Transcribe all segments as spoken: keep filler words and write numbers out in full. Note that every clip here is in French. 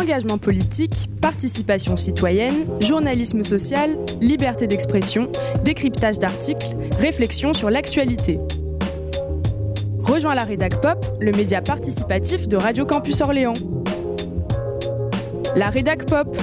Engagement politique, participation citoyenne, journalisme social, liberté d'expression, décryptage d'articles, réflexion sur l'actualité. Rejoins la Rédac Pop, le média participatif de Radio Campus Orléans. La Rédac Pop.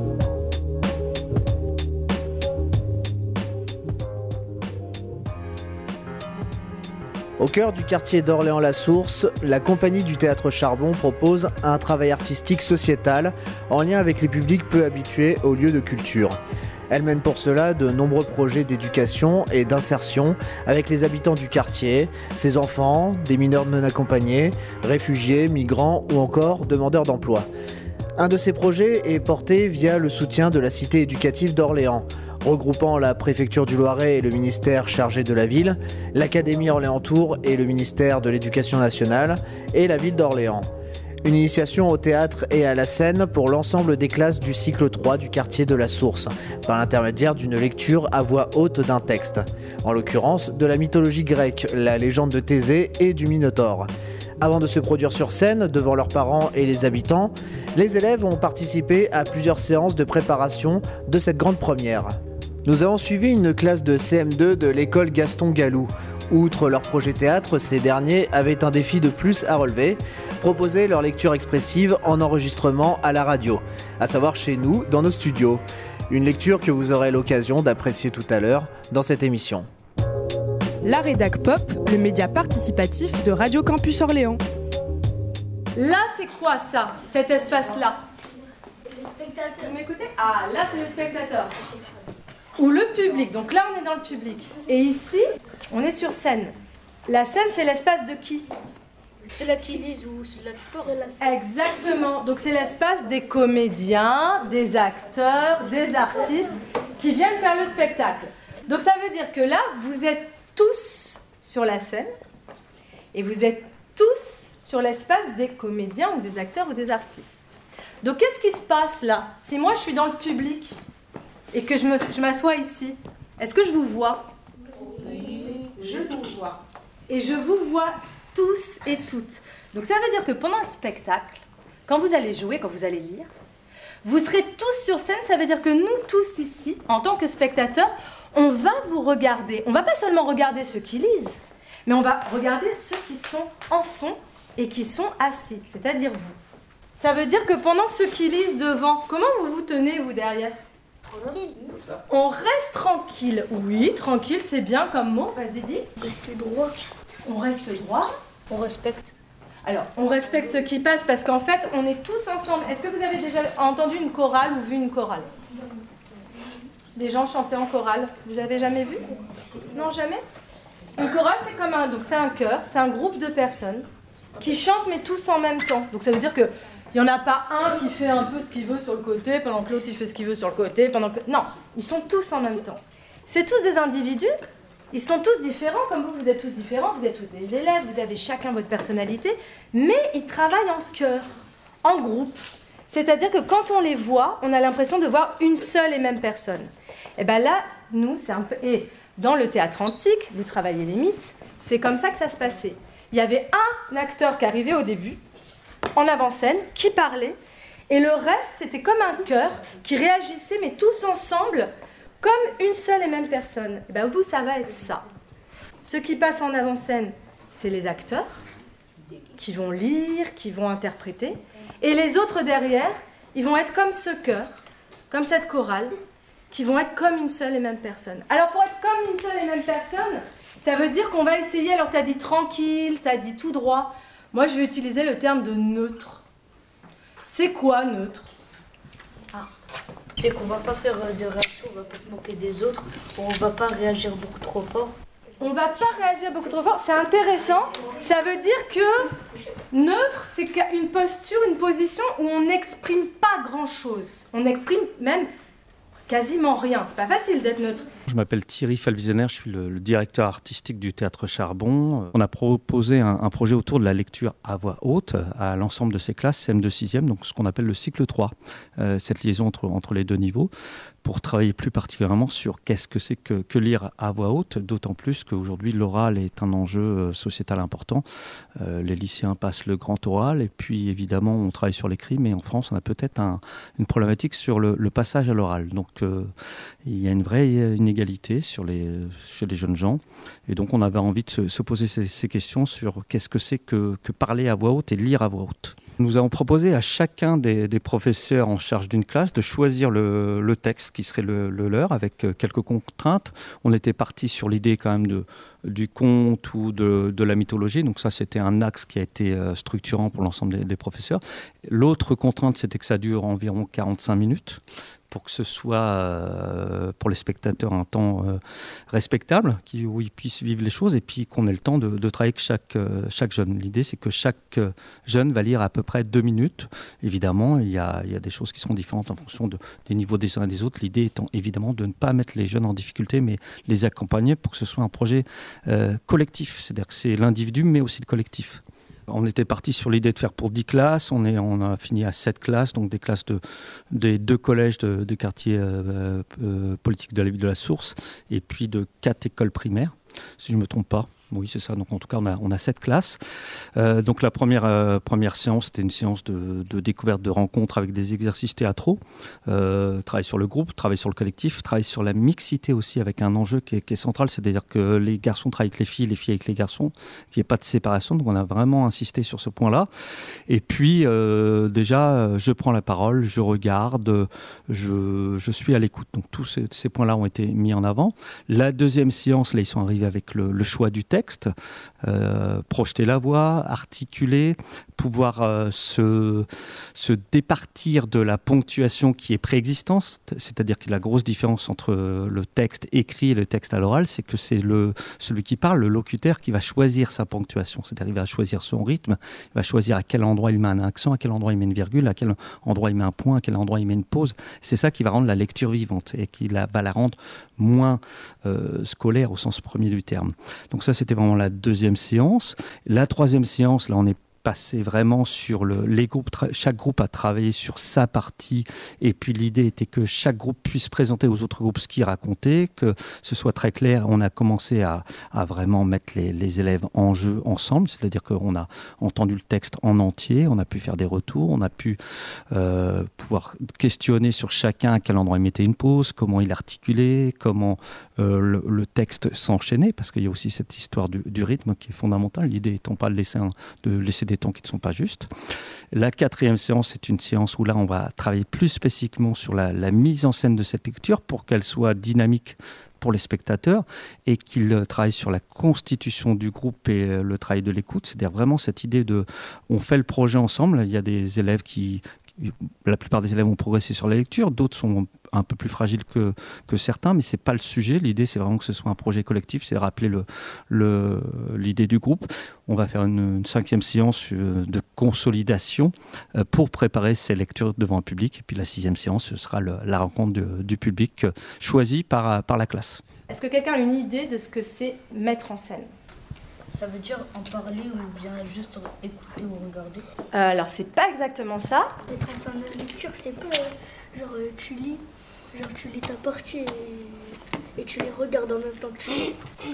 Au cœur du quartier d'Orléans-la-Source, la compagnie du Théâtre Charbon propose un travail artistique sociétal en lien avec les publics peu habitués aux lieux de culture. Elle mène pour cela de nombreux projets d'éducation et d'insertion avec les habitants du quartier, ses enfants, des mineurs non accompagnés, réfugiés, migrants ou encore demandeurs d'emploi. Un de ces projets est porté via le soutien de la cité éducative d'Orléans, regroupant la préfecture du Loiret et le ministère chargé de la ville, l'Académie Orléans-Tours et le ministère de l'Éducation nationale, et la ville d'Orléans. Une initiation au théâtre et à la scène pour l'ensemble des classes du cycle trois du quartier de la Source, par l'intermédiaire d'une lecture à voix haute d'un texte, en l'occurrence de la mythologie grecque, la légende de Thésée et du Minotaure. Avant de se produire sur scène, devant leurs parents et les habitants, les élèves ont participé à plusieurs séances de préparation de cette grande première. Nous avons suivi une classe de C M deux de l'école Gaston Gallou. Outre leur projet théâtre, ces derniers avaient un défi de plus à relever, proposer leur lecture expressive en enregistrement à la radio, à savoir chez nous, dans nos studios. Une lecture que vous aurez l'occasion d'apprécier tout à l'heure dans cette émission. La Rédac Pop, le média participatif de Radio Campus Orléans. Là, c'est quoi ça, cet espace-là? Les spectateurs. Vous m'écoutez? Ah, là, c'est les spectateurs. Ou le public. Donc là, on est dans le public. Et ici, on est sur scène. La scène, c'est l'espace de qui? Ceux-là qui lisent ou ceux-là qui parlent. Exactement. Donc c'est l'espace des comédiens, des acteurs, des artistes qui viennent faire le spectacle. Donc ça veut dire que là, vous êtes tous sur la scène et vous êtes tous sur l'espace des comédiens ou des acteurs ou des artistes. Donc qu'est-ce qui se passe là? Si moi je suis dans le public et que je, me, je m'assois ici, est-ce que je vous vois? Oui. Je vous vois. Et je vous vois tous et toutes. Donc ça veut dire que pendant le spectacle, quand vous allez jouer, quand vous allez lire, vous serez tous sur scène. Ça veut dire que nous tous ici, en tant que spectateurs, on va vous regarder. On ne va pas seulement regarder ceux qui lisent, mais on va regarder ceux qui sont en fond et qui sont assis, c'est-à-dire vous. Ça veut dire que pendant que ceux qui lisent devant, comment vous vous tenez, vous, derrière? Tranquille. On reste tranquille. Oui, tranquille, c'est bien comme mot. Vas-y, dis. Restez droit. On reste droit. On respecte. Alors, on respecte ceux qui passent parce qu'en fait, on est tous ensemble. Est-ce que vous avez déjà entendu une chorale ou vu une chorale? Des gens chantaient en chorale. Vous avez jamais vu? Non, jamais? Une chorale, c'est comme un... Donc, c'est un chœur, c'est un groupe de personnes qui chantent, mais tous en même temps. Donc, ça veut dire que il n'y en a pas un qui fait un peu ce qu'il veut sur le côté, pendant que l'autre, il fait ce qu'il veut sur le côté, pendant que... Non, ils sont tous en même temps. C'est tous des individus. Ils sont tous différents, comme vous, vous êtes tous différents, vous êtes tous des élèves, vous avez chacun votre personnalité, mais ils travaillent en chœur, en groupe. C'est-à-dire que quand on les voit, on a l'impression de voir une seule et même personne. Et bien là, nous, c'est un peu... Et dans le théâtre antique, vous travaillez les mythes, c'est comme ça que ça se passait. Il y avait un acteur qui arrivait au début, en avant-scène, qui parlait, et le reste, c'était comme un chœur qui réagissait, mais tous ensemble, comme une seule et même personne. Et bien vous, ça va être ça. Ceux qui passent en avant-scène, c'est les acteurs, qui vont lire, qui vont interpréter, et les autres derrière, ils vont être comme ce chœur, comme cette chorale, qui vont être comme une seule et même personne. Alors pour être comme une seule et même personne, ça veut dire qu'on va essayer, alors tu as dit tranquille, tu as dit tout droit, moi je vais utiliser le terme de neutre. C'est quoi neutre? Ah. C'est qu'on va pas faire de réaction, on va pas se moquer des autres, on va pas réagir beaucoup trop fort. On va pas réagir beaucoup trop fort, c'est intéressant. Ça veut dire que neutre, c'est une posture, une position où on n'exprime pas grand-chose. On n'exprime même quasiment rien. C'est pas facile d'être neutre. Je m'appelle Thierry Falvisionnaire, je suis le, le directeur artistique du Théâtre Charbon. On a proposé un, un projet autour de la lecture à voix haute à l'ensemble de ces classes, C M deux sixième, donc ce qu'on appelle le cycle trois, euh, cette liaison entre, entre les deux niveaux, pour travailler plus particulièrement sur qu'est-ce que c'est que, que lire à voix haute, d'autant plus qu'aujourd'hui l'oral est un enjeu sociétal important. Euh, les lycéens passent le grand oral et puis évidemment on travaille sur l'écrit, mais en France on a peut-être un, une problématique sur le, le passage à l'oral. Donc euh, il y a une vraie inégalité sur les, chez les jeunes gens et donc on avait envie de se, se poser ces, ces questions sur qu'est-ce que c'est que, que parler à voix haute et lire à voix haute. Nous avons proposé à chacun des, des professeurs en charge d'une classe de choisir le, le texte qui serait le, le leur avec quelques contraintes. On était parti sur l'idée quand même de, du conte ou de, de la mythologie. Donc ça, c'était un axe qui a été structurant pour l'ensemble des, des professeurs. L'autre contrainte, c'était que ça dure environ quarante-cinq minutes pour que ce soit euh, pour les spectateurs un temps euh, respectable, qui, où ils puissent vivre les choses et puis qu'on ait le temps de, de travailler avec chaque, euh, chaque jeune. L'idée, c'est que chaque euh, jeune va lire à peu près deux minutes. Évidemment, il y a, il y a des choses qui seront différentes en fonction de, des niveaux des uns et des autres. L'idée étant évidemment de ne pas mettre les jeunes en difficulté, mais les accompagner pour que ce soit un projet euh, collectif. C'est-à-dire que c'est l'individu, mais aussi le collectif. On était parti sur l'idée de faire pour dix classes, on, est, on a fini à sept classes, donc des classes de, des deux collèges de, de quartiers euh, euh, politiques de la ville de la Source, et puis de quatre écoles primaires, si je ne me trompe pas. Oui, c'est ça. Donc, en tout cas, on a, on a sept classes. Euh, donc, la première, euh, première séance, c'était une séance de, de découverte, de rencontre avec des exercices théâtraux. Euh, travail sur le groupe, travail sur le collectif, travail sur la mixité aussi avec un enjeu qui est, qui est central. C'est-à-dire que les garçons travaillent avec les filles, les filles avec les garçons, qu'il n'y ait pas de séparation. Donc, on a vraiment insisté sur ce point-là. Et puis, euh, déjà, je prends la parole, je regarde, je, je suis à l'écoute. Donc, tous ces, ces points-là ont été mis en avant. La deuxième séance, là, ils sont arrivés avec le, le choix du texte. Texte, euh, projeter la voix, articuler, pouvoir euh, se, se départir de la ponctuation qui est préexistante, c'est-à-dire que la grosse différence entre le texte écrit et le texte à l'oral, c'est que c'est le, celui qui parle, le locuteur, qui va choisir sa ponctuation, c'est-à-dire qu'il va choisir son rythme, il va choisir à quel endroit il met un accent, à quel endroit il met une virgule, à quel endroit il met un point, à quel endroit il met une pause. C'est ça qui va rendre la lecture vivante et qui la, va la rendre moins euh, scolaire au sens premier du terme. Donc ça, c'était vraiment la deuxième séance. La troisième séance, là, on est passé vraiment sur le, les groupes, tra- chaque groupe a travaillé sur sa partie et puis l'idée était que chaque groupe puisse présenter aux autres groupes ce qu'il racontait, que ce soit très clair. On a commencé à, à vraiment mettre les, les élèves en jeu ensemble, c'est-à-dire qu'on a entendu le texte en entier, on a pu faire des retours, on a pu euh, pouvoir questionner sur chacun à quel endroit il mettait une pause, comment il articulait, comment euh, le, le texte s'enchaînait, parce qu'il y a aussi cette histoire du, du rythme qui est fondamentale, l'idée étant pas de laisser, un, de laisser des temps qui ne sont pas justes. La quatrième séance est une séance où là on va travailler plus spécifiquement sur la, la mise en scène de cette lecture pour qu'elle soit dynamique pour les spectateurs et qu'ils travaillent sur la constitution du groupe et le travail de l'écoute. C'est-à-dire vraiment cette idée de on fait le projet ensemble. Il y a des élèves qui la plupart des élèves ont progressé sur la lecture, d'autres sont un peu plus fragiles que, que certains, mais ce n'est pas le sujet. L'idée, c'est vraiment que ce soit un projet collectif, c'est de rappeler le, le, l'idée du groupe. On va faire une, une cinquième séance de consolidation pour préparer ces lectures devant un public. Et puis la sixième séance, ce sera le, la rencontre de, du public choisi par, par la classe. Est-ce que quelqu'un a une idée de ce que c'est mettre en scène ? Ça veut dire en parler ou bien juste écouter ou regarder ? euh, Alors, c'est pas exactement ça. Être en train de lecture, c'est pas euh, genre euh, tu lis, genre tu lis ta partie et, et tu les regardes en même temps que tu lis.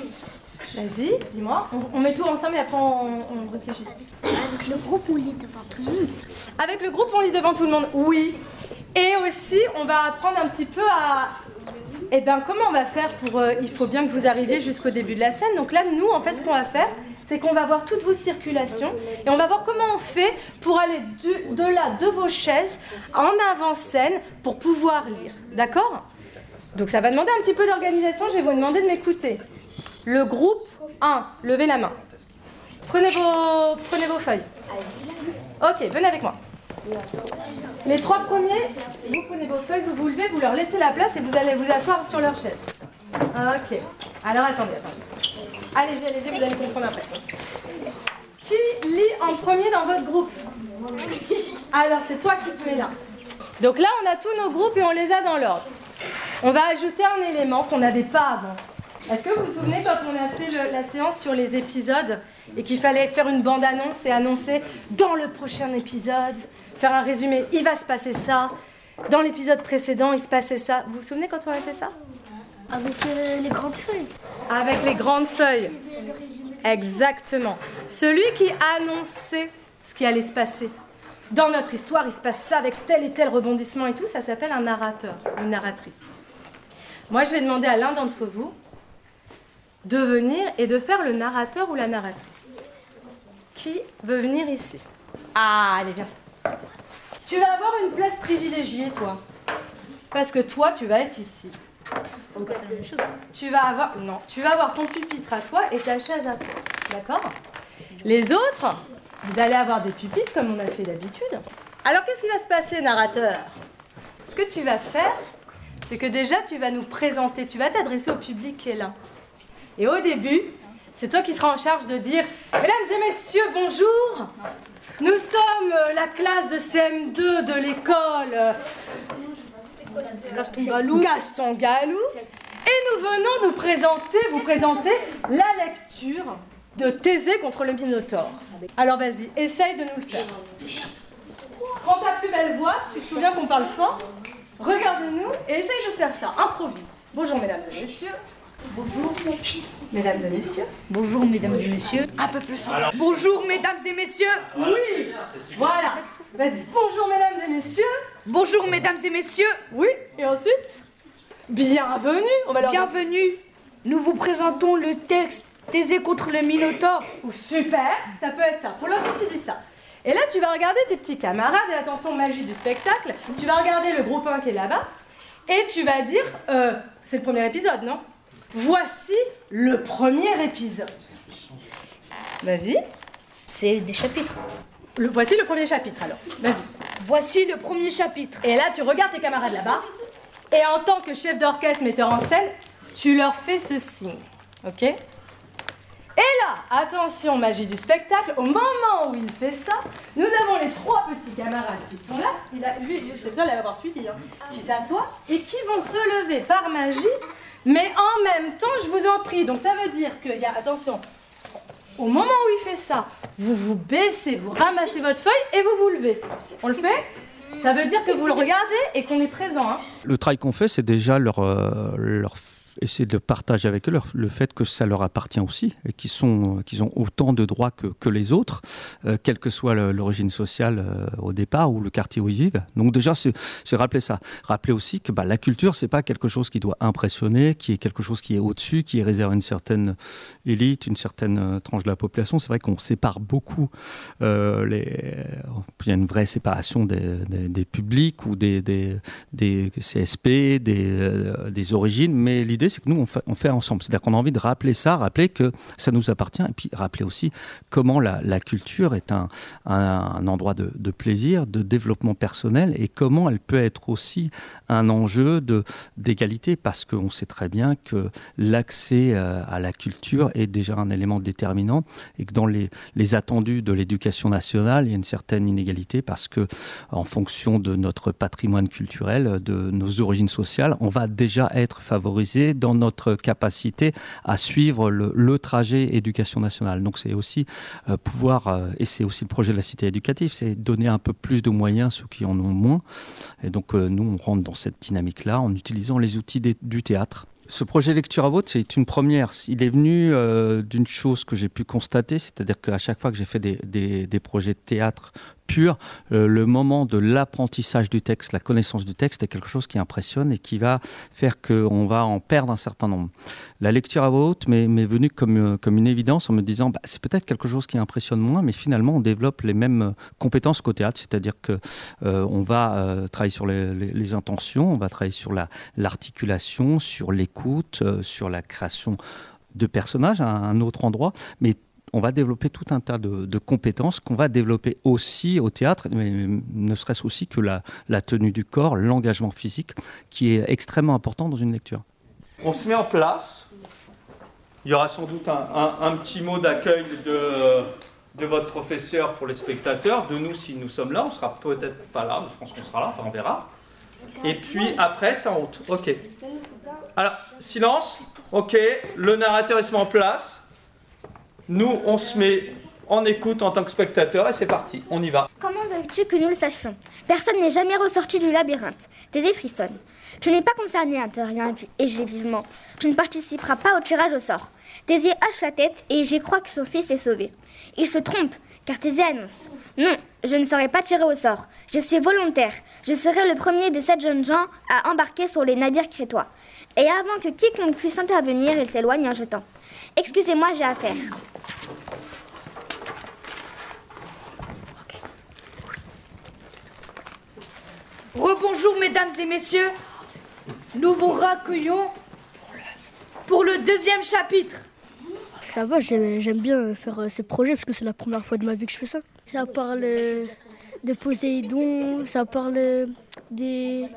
Vas-y, dis-moi. On, on met tout ensemble et après on, on réfléchit. Avec le groupe, on lit devant tout le monde. Avec le groupe, on lit devant tout le monde, oui. Et aussi, on va apprendre un petit peu à... Eh bien, comment on va faire pour... Euh, il faut bien que vous arriviez jusqu'au début de la scène. Donc là, nous, en fait, ce qu'on va faire, c'est qu'on va voir toutes vos circulations et on va voir comment on fait pour aller du, de là, de vos chaises, en avant-scène, pour pouvoir lire. D'accord ? Donc ça va demander un petit peu d'organisation. Je vais vous demander de m'écouter. Le groupe un, levez la main. Prenez vos, prenez vos feuilles. Ok, venez avec moi. Les trois premiers, vous prenez vos feuilles, vous vous levez, vous leur laissez la place et vous allez vous asseoir sur leur chaise. Ok. Alors attendez, attendez. Allez-y, allez-y, vous allez comprendre après. Qui lit en premier dans votre groupe ? Alors c'est toi qui te mets là. Donc là, on a tous nos groupes et on les a dans l'ordre. On va ajouter un élément qu'on n'avait pas avant. Est-ce que vous vous souvenez quand on a fait le, la séance sur les épisodes et qu'il fallait faire une bande-annonce et annoncer dans le prochain épisode, faire un résumé, il va se passer ça, dans l'épisode précédent, il se passait ça. Vous vous souvenez quand on avait fait ça? Avec euh, les grandes feuilles. Avec les grandes feuilles. Exactement. Celui qui annonçait ce qui allait se passer. Dans notre histoire, il se passe ça avec tel et tel rebondissement et tout, ça s'appelle un narrateur, une narratrice. Moi, je vais demander à l'un d'entre vous de venir et de faire le narrateur ou la narratrice. Qui veut venir ici? Ah, allez, viens. Tu vas avoir une place privilégiée, toi. Parce que toi, tu vas être ici. Donc c'est la même chose. Tu vas avoir... Non, tu vas avoir ton pupitre à toi et ta chaise à toi. D'accord? Les autres, vous allez avoir des pupitres comme on a fait d'habitude. Alors, qu'est-ce qui va se passer, narrateur? Ce que tu vas faire, c'est que déjà, tu vas nous présenter, tu vas t'adresser au public qui est là. Et au début, c'est toi qui seras en charge de dire « Mesdames et messieurs, bonjour. Nous sommes la classe de C M deux de l'école Gaston Galou. Gaston Galou. Et nous venons nous présenter, vous présenter la lecture de Thésée contre le Minotaure. Alors vas-y, essaye de nous le faire. Prends ta plus belle voix, tu te souviens qu'on parle fort? Regarde-nous et essaye de faire ça, improvise. Bonjour mesdames et messieurs. Bonjour, mesdames et messieurs. Bonjour mesdames et messieurs. Un peu plus fort. Bonjour mesdames et messieurs. Oui, voilà. Vas-y, bonjour mesdames et messieurs. Bonjour mesdames et messieurs. Oui, et ensuite, bienvenue. On va leur dire- Bienvenue. Nous vous présentons le texte Thésée contre le Minotaure. Ou super, ça peut être ça. Pour l'instant, tu dis ça. Et là, tu vas regarder tes petits camarades, et attention, magie du spectacle, tu vas regarder le groupe un qui est là-bas, et tu vas dire, euh, c'est le premier épisode, non? Voici le premier épisode. Vas-y. C'est des chapitres. Le, voici le premier chapitre, alors. Vas-y. Voici le premier chapitre. Et là, tu regardes tes camarades là-bas, et en tant que chef d'orchestre, metteur en scène, tu leur fais ce signe, ok? Et là, attention, magie du spectacle, au moment où il fait ça, nous avons les trois petits camarades qui sont là, il a, lui, c'est le seul à l'avoir suivi, hein, qui s'assoient et qui vont se lever par magie, mais en même temps, je vous en prie, donc ça veut dire qu'il y a, attention, au moment où il fait ça, vous vous baissez, vous ramassez votre feuille et vous vous levez. On le fait? Ça veut dire que vous le regardez et qu'on est présent. Hein. Le travail qu'on fait, c'est déjà leur, euh, leur essayer de partager avec eux leur, le fait que ça leur appartient aussi et qu'ils sont, qu'ils ont autant de droits que, que les autres, euh, quelle que soit le, l'origine sociale euh, au départ ou le quartier où ils vivent. Donc déjà, c'est, c'est rappeler ça. Rappeler aussi que bah, la culture, c'est pas quelque chose qui doit impressionner, qui est quelque chose qui est au-dessus, qui est réservé à une certaine élite, une certaine euh, tranche de la population. C'est vrai qu'on sépare beaucoup. Euh, les... Il y a une vraie séparation des, des, des publics ou des, des, des C S P, des, euh, des origines, mais l'idée c'est que nous, on fait, on fait ensemble. C'est-à-dire qu'on a envie de rappeler ça, rappeler que ça nous appartient, et puis rappeler aussi comment la, la culture est un, un, un endroit de, de plaisir, de développement personnel, et comment elle peut être aussi un enjeu de, d'égalité, parce qu'on sait très bien que l'accès à la culture est déjà un élément déterminant, et que dans les, les attendus de l'éducation nationale, il y a une certaine inégalité, parce que en fonction de notre patrimoine culturel, de nos origines sociales, on va déjà être favorisé dans notre capacité à suivre le, le trajet éducation nationale. Donc c'est aussi euh, pouvoir, euh, et c'est aussi le projet de la cité éducative, c'est donner un peu plus de moyens à ceux qui en ont moins. Et donc euh, nous, on rentre dans cette dynamique-là en utilisant les outils des, du théâtre. Ce projet Lecture à Vote, c'est une première. Il est venu euh, d'une chose que j'ai pu constater, c'est-à-dire qu'à chaque fois que j'ai fait des, des, des projets de théâtre pur, euh, le moment de l'apprentissage du texte, la connaissance du texte est quelque chose qui impressionne et qui va faire qu'on va en perdre un certain nombre. La lecture à voix haute m'est, m'est venue comme, comme une évidence en me disant bah, c'est peut-être quelque chose qui impressionne moins, mais finalement on développe les mêmes compétences qu'au théâtre, c'est-à-dire qu'on euh, va euh, travailler sur les, les, les intentions, on va travailler sur la, l'articulation, sur l'écoute, euh, sur la création de personnages à un autre endroit, mais on va développer tout un tas de, de compétences qu'on va développer aussi au théâtre, mais ne serait-ce aussi que la, la tenue du corps, l'engagement physique, qui est extrêmement important dans une lecture. On se met en place. Il y aura sans doute un, un, un petit mot d'accueil de, de votre professeur pour les spectateurs, de nous si nous sommes là. On ne sera peut-être pas là, mais je pense qu'on sera là, enfin on verra. Et puis après, ça monte. Ok. Alors, silence. Ok, le narrateur il se met en place. Nous, on se met en écoute en tant que spectateur et c'est parti, on y va. Comment veux-tu que nous le sachions? Personne n'est jamais ressorti du labyrinthe. Thésée frissonne. Tu n'es pas concerné, intervient Égée vivement. Tu ne participeras pas au tirage au sort. Thésée hoche la tête et Égée croit que son fils est sauvé. Il se trompe, car Thésée annonce. Non, je ne serai pas tiré au sort. Je suis volontaire. Je serai le premier des sept jeunes gens à embarquer sur les navires crétois. Et avant que quiconque puisse intervenir, il s'éloigne en jetant. Excusez-moi, j'ai affaire. Rebonjour mesdames et messieurs, nous vous raccueillons pour le deuxième chapitre. Ça va, j'aime, j'aime bien faire euh, ce projet parce que c'est la première fois de ma vie que je fais ça. Ça parle euh, de Poséidon, ça parle euh, des...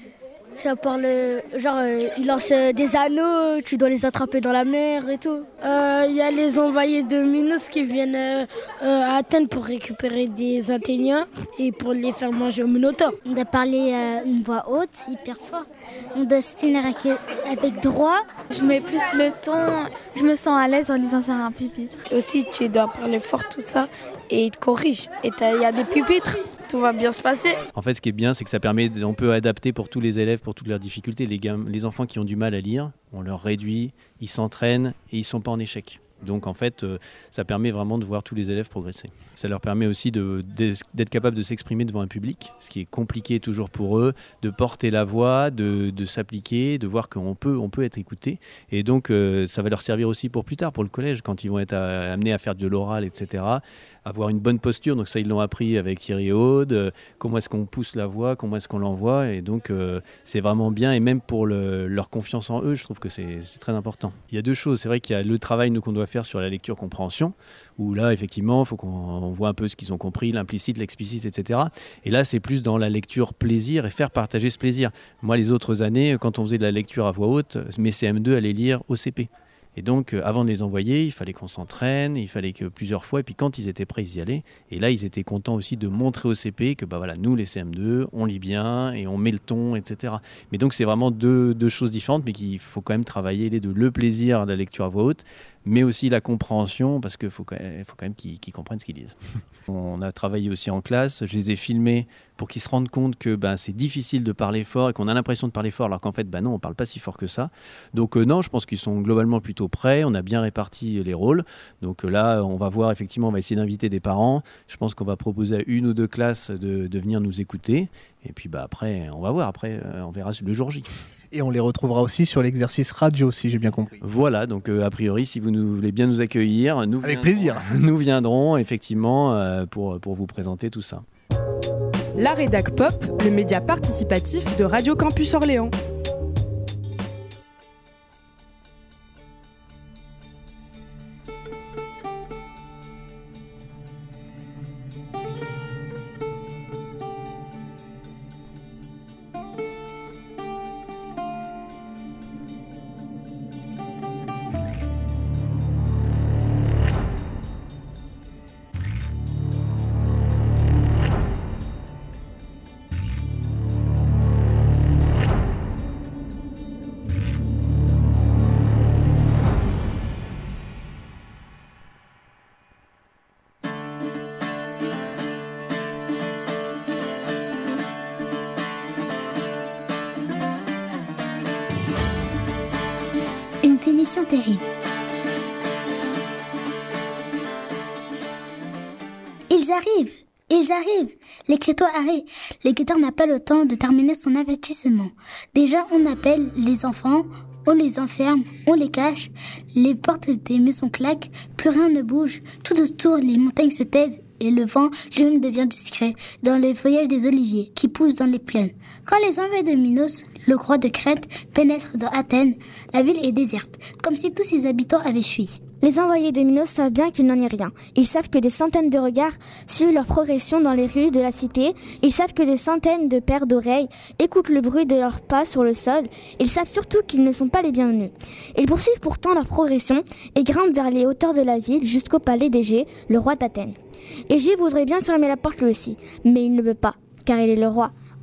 Ça parle, euh, genre, euh, il lance euh, des anneaux, tu dois les attraper dans la mer et tout. Il euh, y a les envoyés de Minos qui viennent euh, euh, à Athènes pour récupérer des Athéniens et pour les faire manger au Minotaure. On doit parler euh, une voix haute, hyper fort. On doit se tenir avec, avec droit. Je mets plus le ton, je me sens à l'aise en lisant sur un pupitre. Aussi, tu dois parler fort tout ça et il te corrige. Et il y a des pupitres. Tout va bien se passer. En fait, ce qui est bien, c'est que ça permet, on peut adapter pour tous les élèves, pour toutes leurs difficultés. Les, gam- les enfants qui ont du mal à lire, on leur réduit, ils s'entraînent et ils ne sont pas en échec. Donc en fait, euh, ça permet vraiment de voir tous les élèves progresser. Ça leur permet aussi de, de, d'être capables de s'exprimer devant un public, ce qui est compliqué toujours pour eux, de porter la voix, de, de s'appliquer, de voir qu'on peut, on peut être écouté. Et donc euh, ça va leur servir aussi pour plus tard, pour le collège, quand ils vont être à, amenés à faire de l'oral, et cetera. Avoir une bonne posture, donc ça ils l'ont appris avec Thierry et Aude, euh, comment est-ce qu'on pousse la voix, comment est-ce qu'on l'envoie, et donc euh, c'est vraiment bien, et même pour le, leur confiance en eux, je trouve que c'est, c'est très important. Il y a deux choses, c'est vrai qu'il y a le travail nous, qu'on doit faire sur la lecture-compréhension, où là effectivement il faut qu'on voit un peu ce qu'ils ont compris, l'implicite, l'explicite, et cetera. Et là c'est plus dans la lecture plaisir et faire partager ce plaisir. Moi les autres années, quand on faisait de la lecture à voix haute, mes C M deux allaient lire au C P. Et donc, euh, avant de les envoyer, il fallait qu'on s'entraîne, il fallait que plusieurs fois, et puis quand ils étaient prêts, ils y allaient. Et là, ils étaient contents aussi de montrer au C P que, bah voilà, nous, les C M deux, on lit bien, et on met le ton, et cetera. Mais donc, c'est vraiment deux, deux choses différentes, mais qu'il faut quand même travailler les deux. Le plaisir de la lecture à voix haute, mais aussi la compréhension, parce qu'il faut quand même, faut quand même qu'ils, qu'ils comprennent ce qu'ils lisent. On a travaillé aussi en classe, je les ai filmés pour qu'ils se rendent compte que ben, c'est difficile de parler fort et qu'on a l'impression de parler fort, alors qu'en fait, ben non, on ne parle pas si fort que ça. Donc euh, non, je pense qu'ils sont globalement plutôt prêts, on a bien réparti les rôles. Donc euh, là, on va voir, effectivement, on va essayer d'inviter des parents. Je pense qu'on va proposer à une ou deux classes de, de venir nous écouter. Et puis bah, après, on va voir, après, euh, on verra le jour J. Et on les retrouvera aussi sur l'exercice radio, si j'ai bien compris. Voilà, donc euh, a priori, si vous nous, voulez bien nous accueillir, nous avec plaisir. Nous viendrons effectivement euh, pour, pour vous présenter tout ça. La Rédac Pop, le média participatif de Radio Campus Orléans. Punition terrible. Ils arrivent, ils arrivent. Les Crétois arrivent. L'équateur n'a pas le temps de terminer son avertissement. Déjà, on appelle les enfants, on les enferme, on les cache. Les portes des maisons claquent, plus rien ne bouge. Tout autour, les montagnes se taisent et le vent lui-même devient discret dans le feuillage des oliviers qui poussent dans les plaines. Quand les envoyés de Minos, le roi de Crète, pénètrent dans Athènes, la ville est déserte, comme si tous ses habitants avaient fui. Les envoyés de Minos savent bien qu'il n'en est rien. Ils savent que des centaines de regards suivent leur progression dans les rues de la cité. Ils savent que des centaines de paires d'oreilles écoutent le bruit de leurs pas sur le sol. Ils savent surtout qu'ils ne sont pas les bienvenus. Ils poursuivent pourtant leur progression et grimpent vers les hauteurs de la ville jusqu'au palais d'Égée, le roi d'Athènes. Égée voudrait bien se fermer la porte lui aussi, mais il ne peut pas, car il est le roi.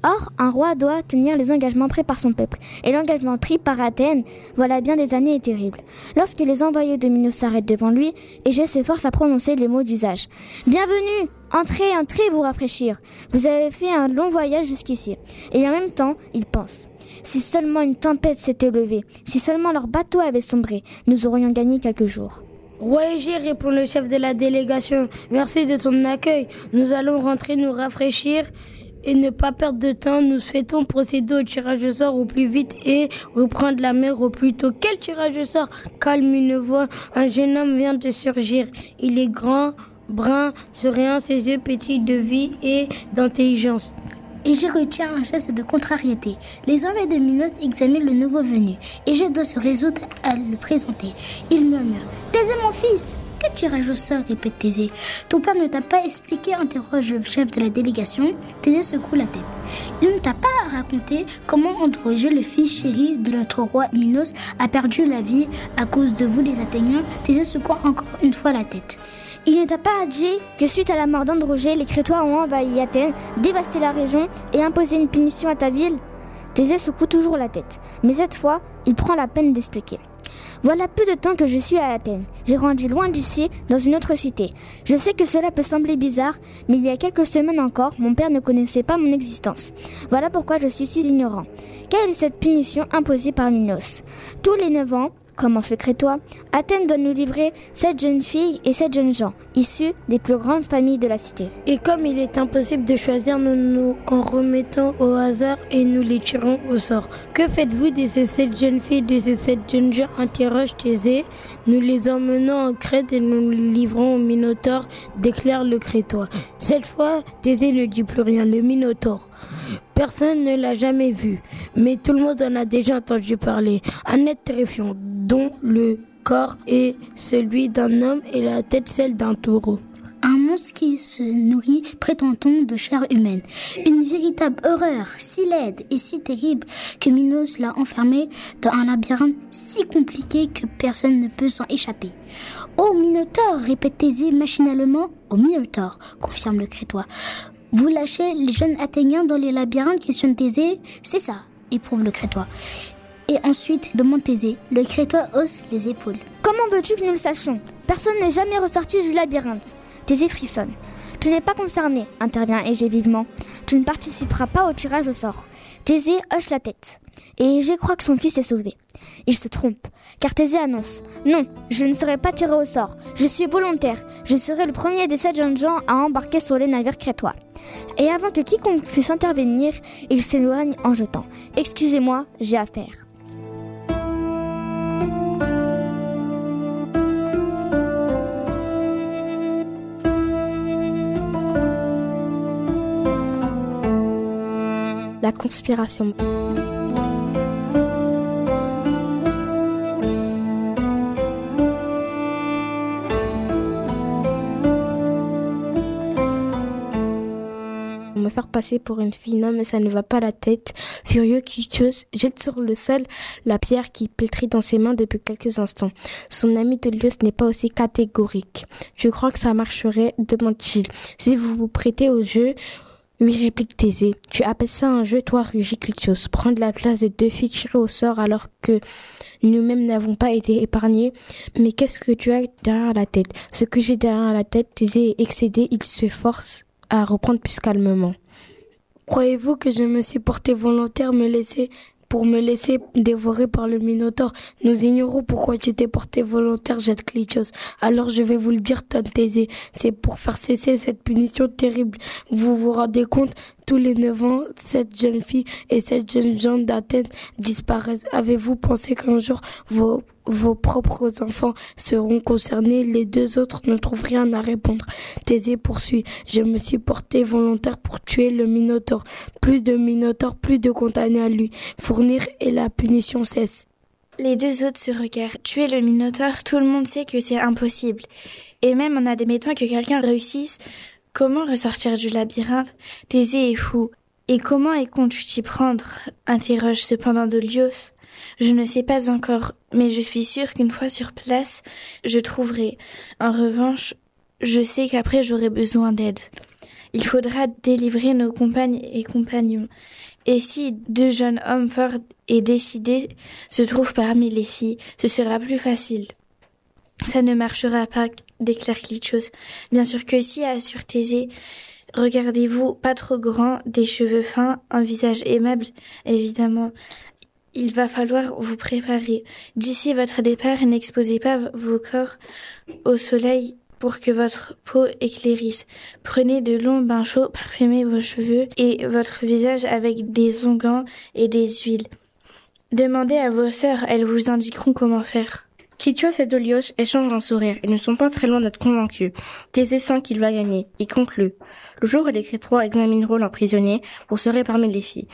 Or, un roi doit tenir les engagements pris par son peuple. Et l'engagement pris par Athènes, voilà bien des années est terrible. Lorsque les envoyés de Minos s'arrêtent devant lui, Égée s'efforce à prononcer les mots d'usage. « Bienvenue ! Entrez, entrez vous rafraîchir. Vous avez fait un long voyage jusqu'ici. » Et en même temps, il pense. Si seulement une tempête s'était levée, si seulement leur bateau avait sombré, nous aurions gagné quelques jours. Roi Égée, répond le chef de la délégation, merci de ton accueil. Nous allons rentrer nous rafraîchir et ne pas perdre de temps. Nous souhaitons procéder au tirage au sort au plus vite et reprendre la mer au plus tôt. Quel tirage au sort? Calme une voix, un jeune homme vient de surgir. Il est grand, brun, souriant, ses yeux petits de vie et d'intelligence. Égée retient un geste de contrariété. Les envoyés de Minos examinent le nouveau venu. Égée doit se résoudre à le présenter. Il murmure « Thésée, mon fils !» « Quel tirage au sort ?» répète Thésée. « Ton père ne t'a pas expliqué ?» interroge le chef de la délégation. Thésée secoue la tête. « Il ne t'a pas raconté comment Androgée, le fils chéri de notre roi Minos, a perdu la vie à cause de vous les Athéniens ?» Thésée secoue encore une fois la tête. Il ne t'a pas dit que suite à la mort d'Androgée, les Crétois ont envahi Athènes, dévasté la région et imposé une punition à ta ville? Thésée secoue toujours la tête, mais cette fois, il prend la peine d'expliquer. Voilà peu de temps que je suis à Athènes. J'ai grandi loin d'ici, dans une autre cité. Je sais que cela peut sembler bizarre, mais il y a quelques semaines encore, mon père ne connaissait pas mon existence. Voilà pourquoi je suis si ignorant. Quelle est cette punition imposée par Minos? Tous les neuf ans, commence le Crétois, Athènes doit nous livrer sept jeunes filles et sept jeunes gens, issus des plus grandes familles de la cité. Et comme il est impossible de choisir, nous nous en remettons au hasard et nous les tirons au sort. Que faites-vous de ces sept jeunes filles, de ces sept jeunes gens? Interroge Thésée. Nous les emmenons en Crète et nous les livrons au Minotaure, déclare le Crétois. Cette fois, Thésée ne dit plus rien, le Minotaure. Personne ne l'a jamais vu, mais tout le monde en a déjà entendu parler. Un être terrifiant, dont le corps est celui d'un homme et la tête celle d'un taureau. Un monstre qui se nourrit, prétend-on, de chair humaine. Une véritable horreur, si laide et si terrible que Minos l'a enfermé dans un labyrinthe si compliqué que personne ne peut s'en échapper. « Oh, Minotaure !» répète Thésée machinalement. « Oh, Minotaure !» confirme le Crétois. « Vous lâchez les jeunes Athéniens dans les labyrinthes ?» questionne Thésée. « C'est ça !» éprouve le Crétois. Et ensuite, demande Thésée. Le Crétois hausse les épaules. « Comment veux-tu que nous le sachions? Personne n'est jamais ressorti du labyrinthe. » Thésée frissonne. « Tu n'es pas concerné, » intervient Égée vivement. « Tu ne participeras pas au tirage au sort. » Thésée hoche la tête. Et Égée croit que son fils est sauvé. Il se trompe, car Thésée annonce « Non, je ne serai pas tiré au sort. Je suis volontaire. Je serai le premier des sept jeunes gens à embarquer sur les navires crétois. » Et avant que quiconque puisse intervenir, il s'éloigne en jetant « Excusez-moi, j'ai affaire. » La conspiration. Me faire passer pour une fille, non mais ça ne va pas la tête. Furieux, Kytios jette sur le sol la pierre qui pétrit dans ses mains depuis quelques instants. Son ami Dolios n'est pas aussi catégorique. Je crois que ça marcherait, demande-t-il. Si vous vous prêtez au jeu, oui, réplique Thésée. Tu appelles ça un jeu, toi, rugit Kytios. Prendre la place de deux filles tirées au sort alors que nous-mêmes n'avons pas été épargnés. Mais qu'est-ce que tu as derrière la tête? Ce que j'ai derrière la tête, Thésée est excédé, il se force à reprendre plus calmement. Croyez-vous que je me suis porté volontaire me laisser pour me laisser dévorer par le Minotaure? Nous ignorons pourquoi tu t'es porté volontaire, jette Kytios. Alors je vais vous le dire, tonne Thésée, c'est pour faire cesser cette punition terrible. Vous vous rendez compte? Tous les neuf ans, cette jeune fille et cette jeune gens d'Athènes disparaissent. Avez-vous pensé qu'un jour, vos, vos propres enfants seront concernés? Les deux autres ne trouvent rien à répondre. Thésée poursuit. Je me suis porté volontaire pour tuer le Minotaure. Plus de Minotaure, plus de condamnés à lui. Fournir et la punition cesse. Les deux autres se regardent. Tuer le Minotaure, tout le monde sait que c'est impossible. Et même en admettant que quelqu'un réussisse, comment ressortir du labyrinthe? Thésée est fou. Et comment et comptes-tu t'y prendre? Interroge cependant Dolios. Je ne sais pas encore, mais je suis sûre qu'une fois sur place, je trouverai. En revanche, je sais qu'après j'aurai besoin d'aide. Il faudra délivrer nos compagnes et compagnons. Et si deux jeunes hommes forts et décidés se trouvent parmi les filles, ce sera plus facile. Ça ne marchera pas, déclare Clitchos. Bien sûr que si, assure Thésée. Regardez-vous, pas trop grand, des cheveux fins, un visage aimable, évidemment. Il va falloir vous préparer. D'ici votre départ, n'exposez pas vos corps au soleil pour que votre peau éclairisse. Prenez de longs bains chauds, parfumez vos cheveux et votre visage avec des onguents et des huiles. Demandez à vos sœurs, elles vous indiqueront comment faire. Clitchos et Dolios échangent un sourire. Ils ne sont pas très loin d'être convaincus. Thésée sent qu'il va gagner. Il conclut. Le jour où les Crétois examineront leurs prisonniers, vous serez parmi les filles.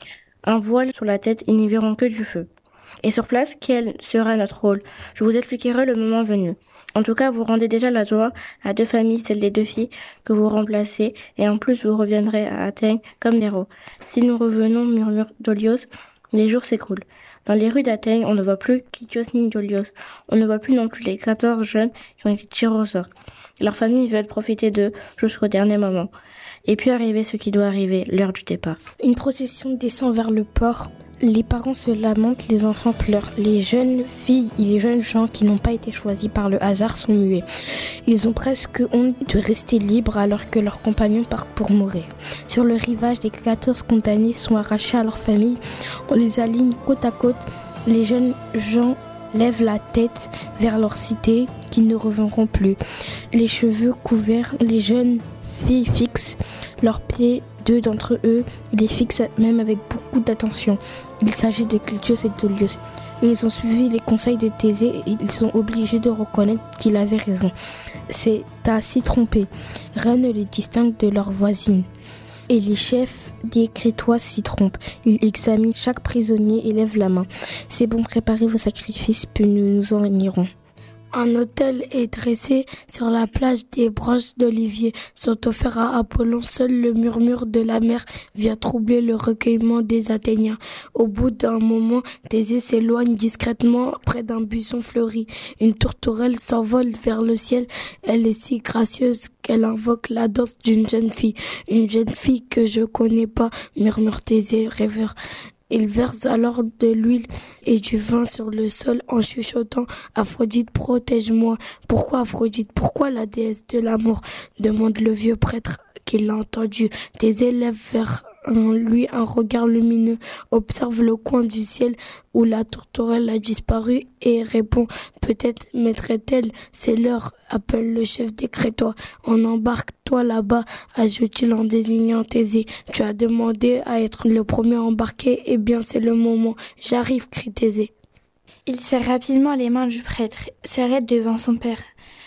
Un voile sur la tête, ils n'y verront que du feu. Et sur place, quel sera notre rôle? Je vous expliquerai le moment venu. En tout cas, vous rendez déjà la joie à deux familles, celle des deux filles que vous remplacez, et en plus vous reviendrez à Athènes comme des héros. Si nous revenons, murmure Dolios, les jours s'écoulent. Dans les rues d'Athènes, on ne voit plus Clitchos ni Dolios. On ne voit plus non plus les quatorze jeunes qui ont été tirés au sort. Leurs familles veulent profiter d'eux jusqu'au dernier moment. Et puis arriver ce qui doit arriver, l'heure du départ. Une procession descend vers le port. Les parents se lamentent, les enfants pleurent. Les jeunes filles et les jeunes gens qui n'ont pas été choisis par le hasard sont muets. Ils ont presque honte de rester libres alors que leurs compagnons partent pour mourir. Sur le rivage, les quatorze condamnés sont arrachés à leur famille. On les aligne côte à côte. Les jeunes gens lèvent la tête vers leur cité qui ne reviendront plus. Les cheveux couverts, les jeunes filles fixent leurs pieds. Deux d'entre eux les fixent même avec beaucoup d'attention. Il s'agit de Clitchos et de Dolios. Et ils ont suivi les conseils de Thésée et ils sont obligés de reconnaître qu'il avait raison. C'est à s'y tromper. Rien ne les distingue de leurs voisines. Et les chefs des Crétois s'y trompent. Ils examinent chaque prisonnier et lèvent la main. C'est bon, préparez vos sacrifices, puis nous nous en irons. Un autel est dressé sur la plage, des branches d'olivier sont offertes à Apollon. Seul le murmure de la mer vient troubler le recueillement des Athéniens. Au bout d'un moment, Thésée s'éloigne discrètement près d'un buisson fleuri. Une tourterelle s'envole vers le ciel. Elle est si gracieuse qu'elle invoque la danse d'une jeune fille. Une jeune fille que je connais pas, murmure Thésée rêveur. Il verse alors de l'huile et du vin sur le sol en chuchotant « Aphrodite, protège-moi ». « Pourquoi Aphrodite? Pourquoi la déesse de l'amour ?» demande le vieux prêtre qui l'a entendu. Thésée lève vers lui un regard lumineux, observe le coin du ciel où la tourterelle a disparu et répond « Peut-être mettrait-elle, c'est l'heure », appelle le chef des Crétois. « On embarque, toi là-bas », ajoute-t-il en désignant Thésée. « Tu as demandé à être le premier embarqué, eh bien c'est le moment. J'arrive », crie Thésée. Il serre rapidement les mains du prêtre, s'arrête devant son père.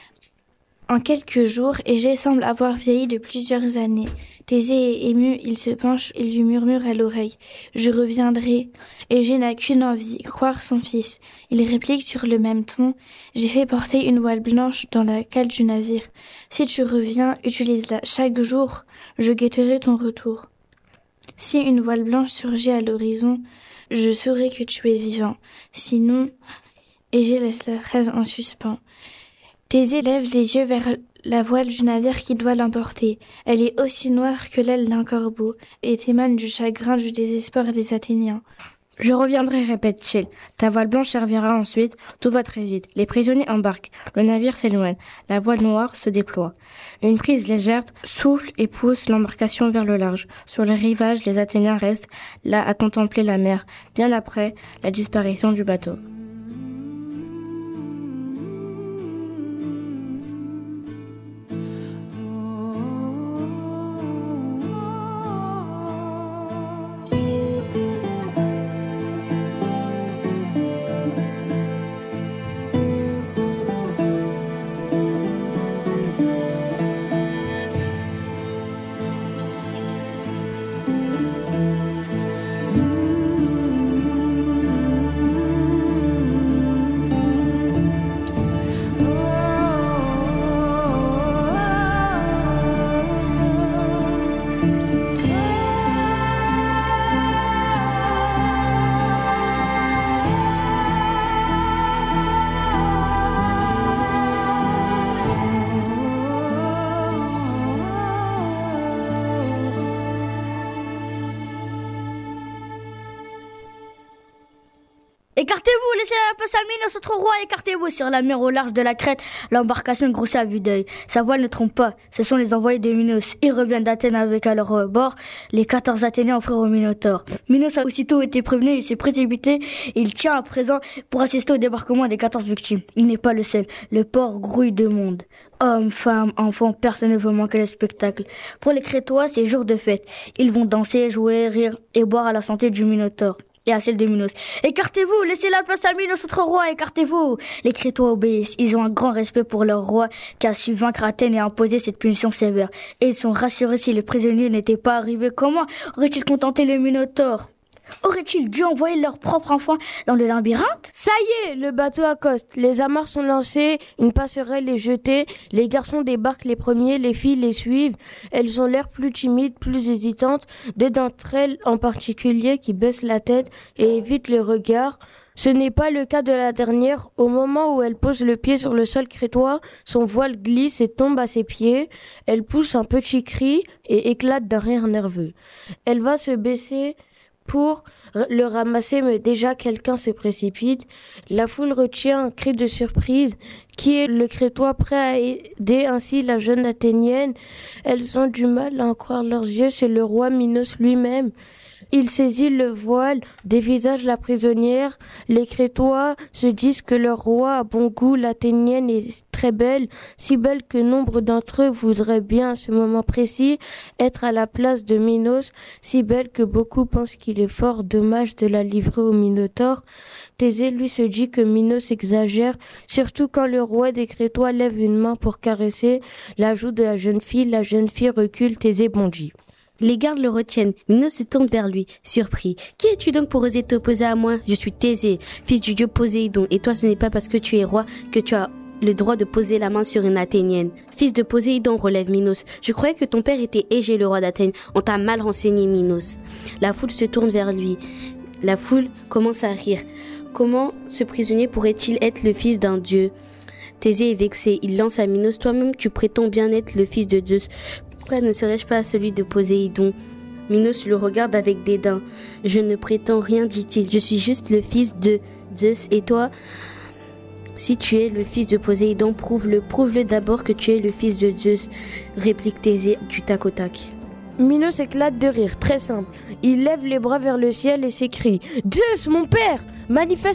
En quelques jours, Égée semble avoir vieilli de plusieurs années. Thésée est ému, il se penche et lui murmure à l'oreille « Je reviendrai ». Égée n'a qu'une envie, croire son fils. Il réplique sur le même ton « J'ai fait porter une voile blanche dans la cale du navire. Si tu reviens, utilise-la chaque jour, je guetterai ton retour. Si une voile blanche surgit à l'horizon, je saurai que tu es vivant. Sinon… » Égée laisse la phrase en suspens. Thésée lève les yeux vers la voile du navire qui doit l'emporter. Elle est aussi noire que l'aile d'un corbeau et témoigne du chagrin, du désespoir des Athéniens. « Je reviendrai, répète-t-il. Ta voile blanche servira ensuite. Tout va très vite. Les prisonniers embarquent. Le navire s'éloigne. La voile noire se déploie. Une brise légère souffle et pousse l'embarcation vers le large. Sur le rivage, les Athéniens restent là à contempler la mer, bien après la disparition du bateau. Écartez-vous, laissez la place à Minos, notre roi, écartez-vous. Sur la mer au large de la Crète, l'embarcation grossit à vue d'œil. Sa voile ne trompe pas, ce sont les envoyés de Minos. Ils reviennent d'Athènes avec à leur bord les quatorze Athéniens offrirent au Minotaure. Minos a aussitôt été prévenu, il s'est précipité, il tient à présent pour assister au débarquement des quatorze victimes. Il n'est pas le seul, le port grouille de monde. Hommes, femmes, enfants, personne ne veut manquer le spectacle. Pour les Crétois, c'est jour de fête. Ils vont danser, jouer, rire et boire à la santé du Minotaure et à celle de Minos. Écartez-vous, laissez la place à Minos, notre roi, écartez-vous. Les Crétois obéissent, ils ont un grand respect pour leur roi qui a su vaincre Athènes et imposer cette punition sévère. Et ils sont rassurés si les prisonniers n'étaient pas arrivés. Comment auraient-ils contenté le Minotaure ? Aurait-il dû envoyer leur propre enfant dans le labyrinthe ? Ça y est, le bateau accoste, les amarres sont lancées, une passerelle est jetée, les garçons débarquent les premiers, les filles les suivent. Elles ont l'air plus timides, plus hésitantes, deux d'entre elles en particulier qui baissent la tête et évitent le regard. Ce n'est pas le cas de la dernière. Au moment où elle pose le pied sur le sol crétois, son voile glisse et tombe à ses pieds. Elle pousse un petit cri et éclate d'un rire nerveux. Elle va se baisser pour le ramasser, mais déjà quelqu'un se précipite. La foule retient un cri de surprise. Qui est le Crétois prêt à aider ainsi la jeune Athénienne ? Elles ont du mal à en croire leurs yeux, c'est le roi Minos lui-même. Il saisit le voile, dévisage la prisonnière. Les Crétois se disent que leur roi a bon goût, l'Athénienne est très belle, si belle que nombre d'entre eux voudraient bien à ce moment précis être à la place de Minos, si belle que beaucoup pensent qu'il est fort dommage de la livrer au Minotaure. Thésée, lui, se dit que Minos exagère, surtout quand le roi des Crétois lève une main pour caresser la joue de la jeune fille. La jeune fille recule, Thésée bondit. Les gardes le retiennent. Minos se tourne vers lui, surpris. « Qui es-tu donc pour oser t'opposer à moi ? Je suis Thésée, fils du dieu Poséidon, et toi ce n'est pas parce que tu es roi que tu as le droit de poser la main sur une Athénienne. » Fils de Poséidon, relève Minos. « Je croyais que ton père était Égée, le roi d'Athènes. On t'a mal renseigné, Minos. » La foule se tourne vers lui. La foule commence à rire. Comment ce prisonnier pourrait-il être le fils d'un dieu ? Thésée est vexé. Il lance à Minos. « Toi-même, tu prétends bien être le fils de Zeus. Pourquoi ne serais-je pas celui de Poséidon ?» Minos le regarde avec dédain. « Je ne prétends rien, dit-il. Je suis juste le fils de Zeus. Et toi, si tu es le fils de Poséidon, prouve-le. Prouve-le d'abord que tu es le fils de Zeus. » réplique Thésée du tac au tac. Minos éclate de rire, très simple. Il lève les bras vers le ciel et s'écrie « Zeus, mon père, manifeste-toi !»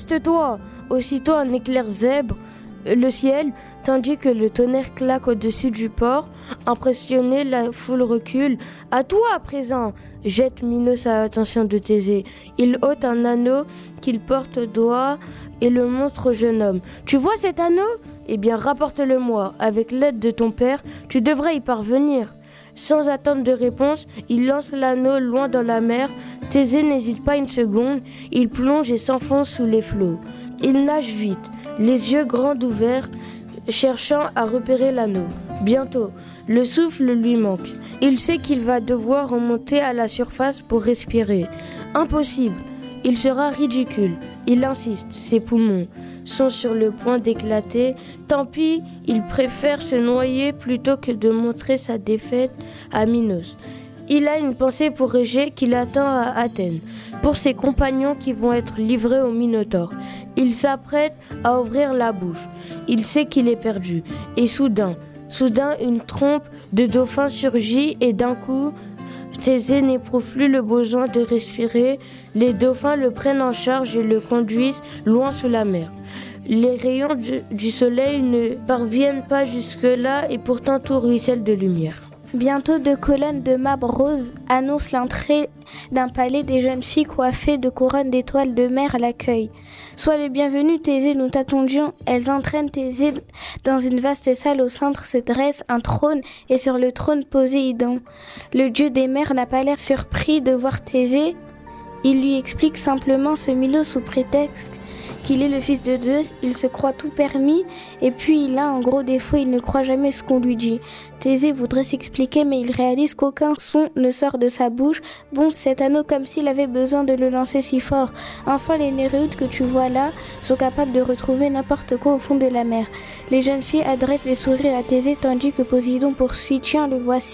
Aussitôt un éclair zèbre le ciel, tandis que le tonnerre claque au-dessus du port. Impressionné, la foule recule. « À toi à présent !» jette Minos à l'attention de Thésée. Il ôte un anneau qu'il porte au doigt et le montre au jeune homme. « Tu vois cet anneau ? Eh bien, rapporte-le-moi. Avec l'aide de ton père, tu devrais y parvenir. » Sans attendre de réponse, il lance l'anneau loin dans la mer. Thésée n'hésite pas une seconde. Il plonge et s'enfonce sous les flots. Il nage vite, les yeux grands ouverts, cherchant à repérer l'anneau. Bientôt, le souffle lui manque. Il sait qu'il va devoir remonter à la surface pour respirer. Impossible, il sera ridicule. Il insiste, ses poumons sont sur le point d'éclater. Tant pis, il préfère se noyer plutôt que de montrer sa défaite à Minos. Il a une pensée pour Égée qui l'attend à Athènes, pour ses compagnons qui vont être livrés au Minotaure. Il s'apprête à ouvrir la bouche. Il sait qu'il est perdu. Et soudain, soudain, une trompe de dauphin surgit et d'un coup, Thésée n'éprouve plus le besoin de respirer. Les dauphins le prennent en charge et le conduisent loin sous la mer. Les rayons du, du soleil ne parviennent pas jusque-là et pourtant tout ruisselle de lumière. Bientôt, deux colonnes de marbre rose annoncent l'entrée d'un palais. Des jeunes filles coiffées de couronnes d'étoiles de mer l'accueillent. « Sois le bienvenu, Thésée, nous t'attendions. » Elles entraînent Thésée dans une vaste salle. Au centre se dresse un trône et sur le trône Poséidon. Le dieu des mers n'a pas l'air surpris de voir Thésée. Il lui explique simplement ce Minos sous prétexte qu'il est le fils de Zeus. Il se croit tout permis et puis il a un gros défaut, il ne croit jamais ce qu'on lui dit. Thésée voudrait s'expliquer mais il réalise qu'aucun son ne sort de sa bouche. Bon, cet anneau comme s'il avait besoin de le lancer si fort. Enfin, les Néréides que tu vois là sont capables de retrouver n'importe quoi au fond de la mer. Les jeunes filles adressent des sourires à Thésée tandis que Poséidon poursuit. Tiens, le voici.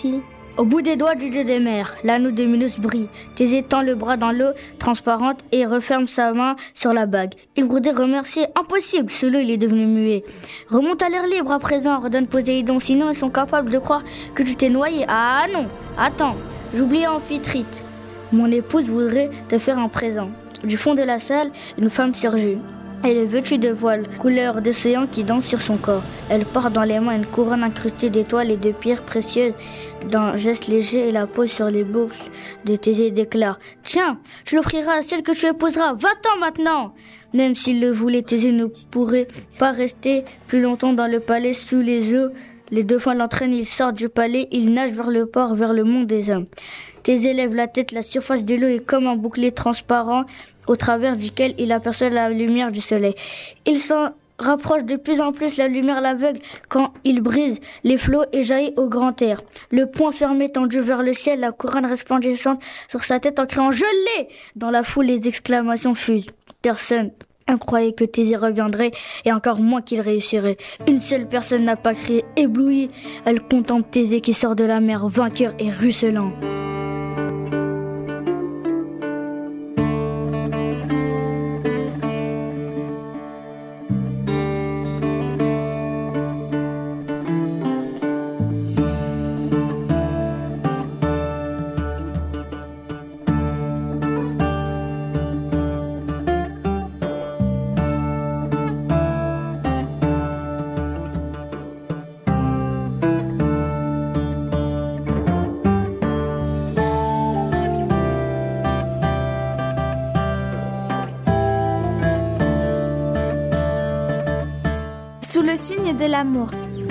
Au bout des doigts du dieu des mers, l'anneau de Minos brille. Thésée tend le bras dans l'eau transparente et referme sa main sur la bague. Il voudrait remercier, impossible, sous l'eau il est devenu muet. Remonte à l'air libre à présent, redonne Poséidon, sinon ils sont capables de croire que tu t'es noyé. Ah non, attends, j'oubliais Amphitrite. Mon épouse voudrait te faire un présent. Du fond de la salle, une femme surgit. Elle est vêtue de voile, couleur d'océan qui danse sur son corps. Elle porte dans les mains une couronne incrustée d'étoiles et de pierres précieuses. D'un geste léger, elle la pose sur les boucles de Thésée et déclare « Tiens, tu l'offriras à celle que tu épouseras, va-t'en maintenant !» Même s'il le voulait, Thésée ne pourrait pas rester plus longtemps dans le palais sous les eaux. Les deux femmes l'entraînent, ils sortent du palais, ils nagent vers le port, vers le monde des hommes. Thésée lève la tête, la surface de l'eau est comme un bouclier transparent au travers duquel il aperçoit la lumière du soleil. Il s'en rapproche de plus en plus, la lumière l'aveugle quand il brise les flots et jaillit au grand air. Le poing fermé tendu vers le ciel, la couronne resplendissante sur sa tête en criant « Je l'ai !» Dans la foule, les exclamations fusent. Personne ne croyait que Thésée reviendrait et encore moins qu'il réussirait. Une seule personne n'a pas crié, éblouie. Elle contemple Thésée qui sort de la mer, vainqueur et ruisselant. Sous le signe de l'amour.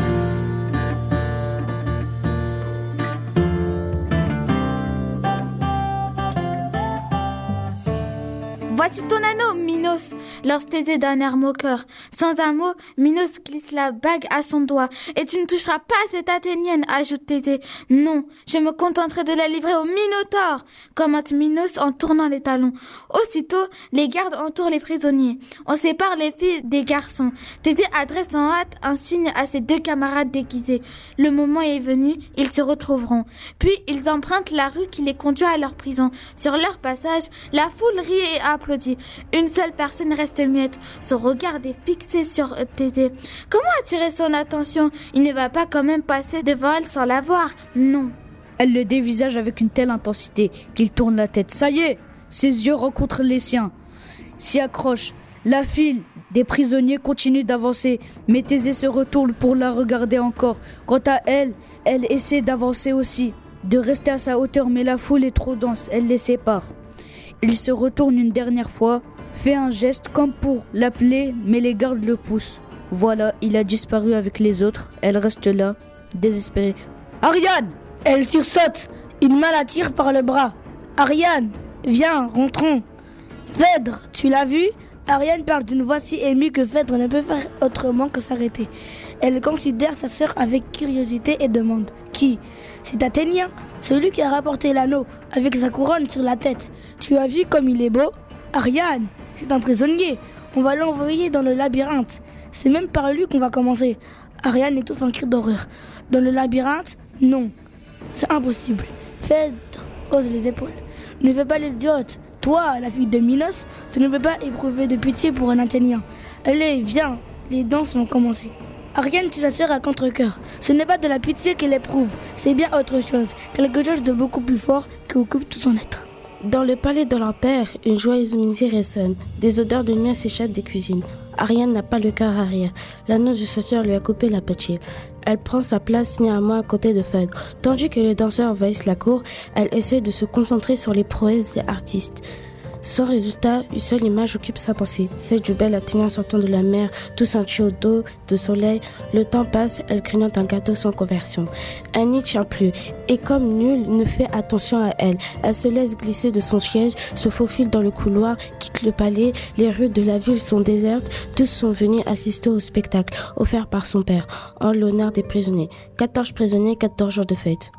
Voici ton anneau, Minos, lance Thésée d'un air moqueur. Sans un mot, Minos glisse la bague à son doigt. Et tu ne toucheras pas à cette Athénienne, ajoute Thésée. Non, je me contenterai de la livrer au Minotaure, commente Minos en tournant les talons. Aussitôt, les gardes entourent les prisonniers. On sépare les filles des garçons. Thésée adresse en hâte un signe à ses deux camarades déguisés. Le moment est venu, ils se retrouveront. Puis, ils empruntent la rue qui les conduit à leur prison. Sur leur passage, la foule rit et applaudit. Une seule personne reste muette. Son regard est fixé sur Thésée. Comment attirer son attention? Il ne va pas quand même passer devant elle sans la voir. Non. Elle le dévisage avec une telle intensité qu'il tourne la tête. Ça y est, ses yeux rencontrent les siens. S'y accroche. La file des prisonniers continue d'avancer, mais Thésée se retourne pour la regarder encore. Quant à elle, elle essaie d'avancer aussi, de rester à sa hauteur, mais la foule est trop dense, elle les sépare. Il se retourne une dernière fois, fait un geste comme pour l'appeler, mais les gardes le poussent. Voilà, il a disparu avec les autres. Elle reste là, désespérée. Ariane! Elle sursaute. Une main la tire par le bras. Ariane, viens, rentrons. Phèdre, tu l'as vu? Ariane parle d'une voix si émue que Phèdre ne peut faire autrement que s'arrêter. Elle considère sa sœur avec curiosité et demande « Qui ?» C'est Athénien, celui qui a rapporté l'anneau, avec sa couronne sur la tête. Tu as vu comme il est beau? Ariane, c'est un prisonnier. On va l'envoyer dans le labyrinthe. C'est même par lui qu'on va commencer. Ariane étouffe un cri d'horreur. Dans le labyrinthe? Non. C'est impossible. Phèdre hausse les épaules. Ne fais pas l'idiote. Toi, la fille de Minos, tu ne peux pas éprouver de pitié pour un Athénien. Allez, viens, les danses vont commencer. Ariane tue sa sœur à contre-cœur. Ce n'est pas de la pitié qu'elle éprouve, c'est bien autre chose, quelque chose de beaucoup plus fort qui occupe tout son être. Dans le palais de leur père, une joyeuse musique résonne. Des odeurs de miel s'échappent des cuisines. Ariane n'a pas le cœur à rire. L'anneau de sa sœur lui a coupé l'appétit. Elle prend sa place néanmoins à côté de Phèdre. Tandis que les danseurs envahissent la cour, elle essaie de se concentrer sur les prouesses des artistes. Sans résultat, une seule image occupe sa pensée, celle du bel Athénien sortant de la mer, tout ceinturé au dos de soleil. Le temps passe, elle grignote un gâteau sans conversion. Elle n'y tient plus, et comme nul ne fait attention à elle, elle se laisse glisser de son siège, se faufile dans le couloir, quitte le palais. Les rues de la ville sont désertes, tous sont venus assister au spectacle offert par son père, en l'honneur des prisonniers. quatorze prisonniers, quatorze jours de fête.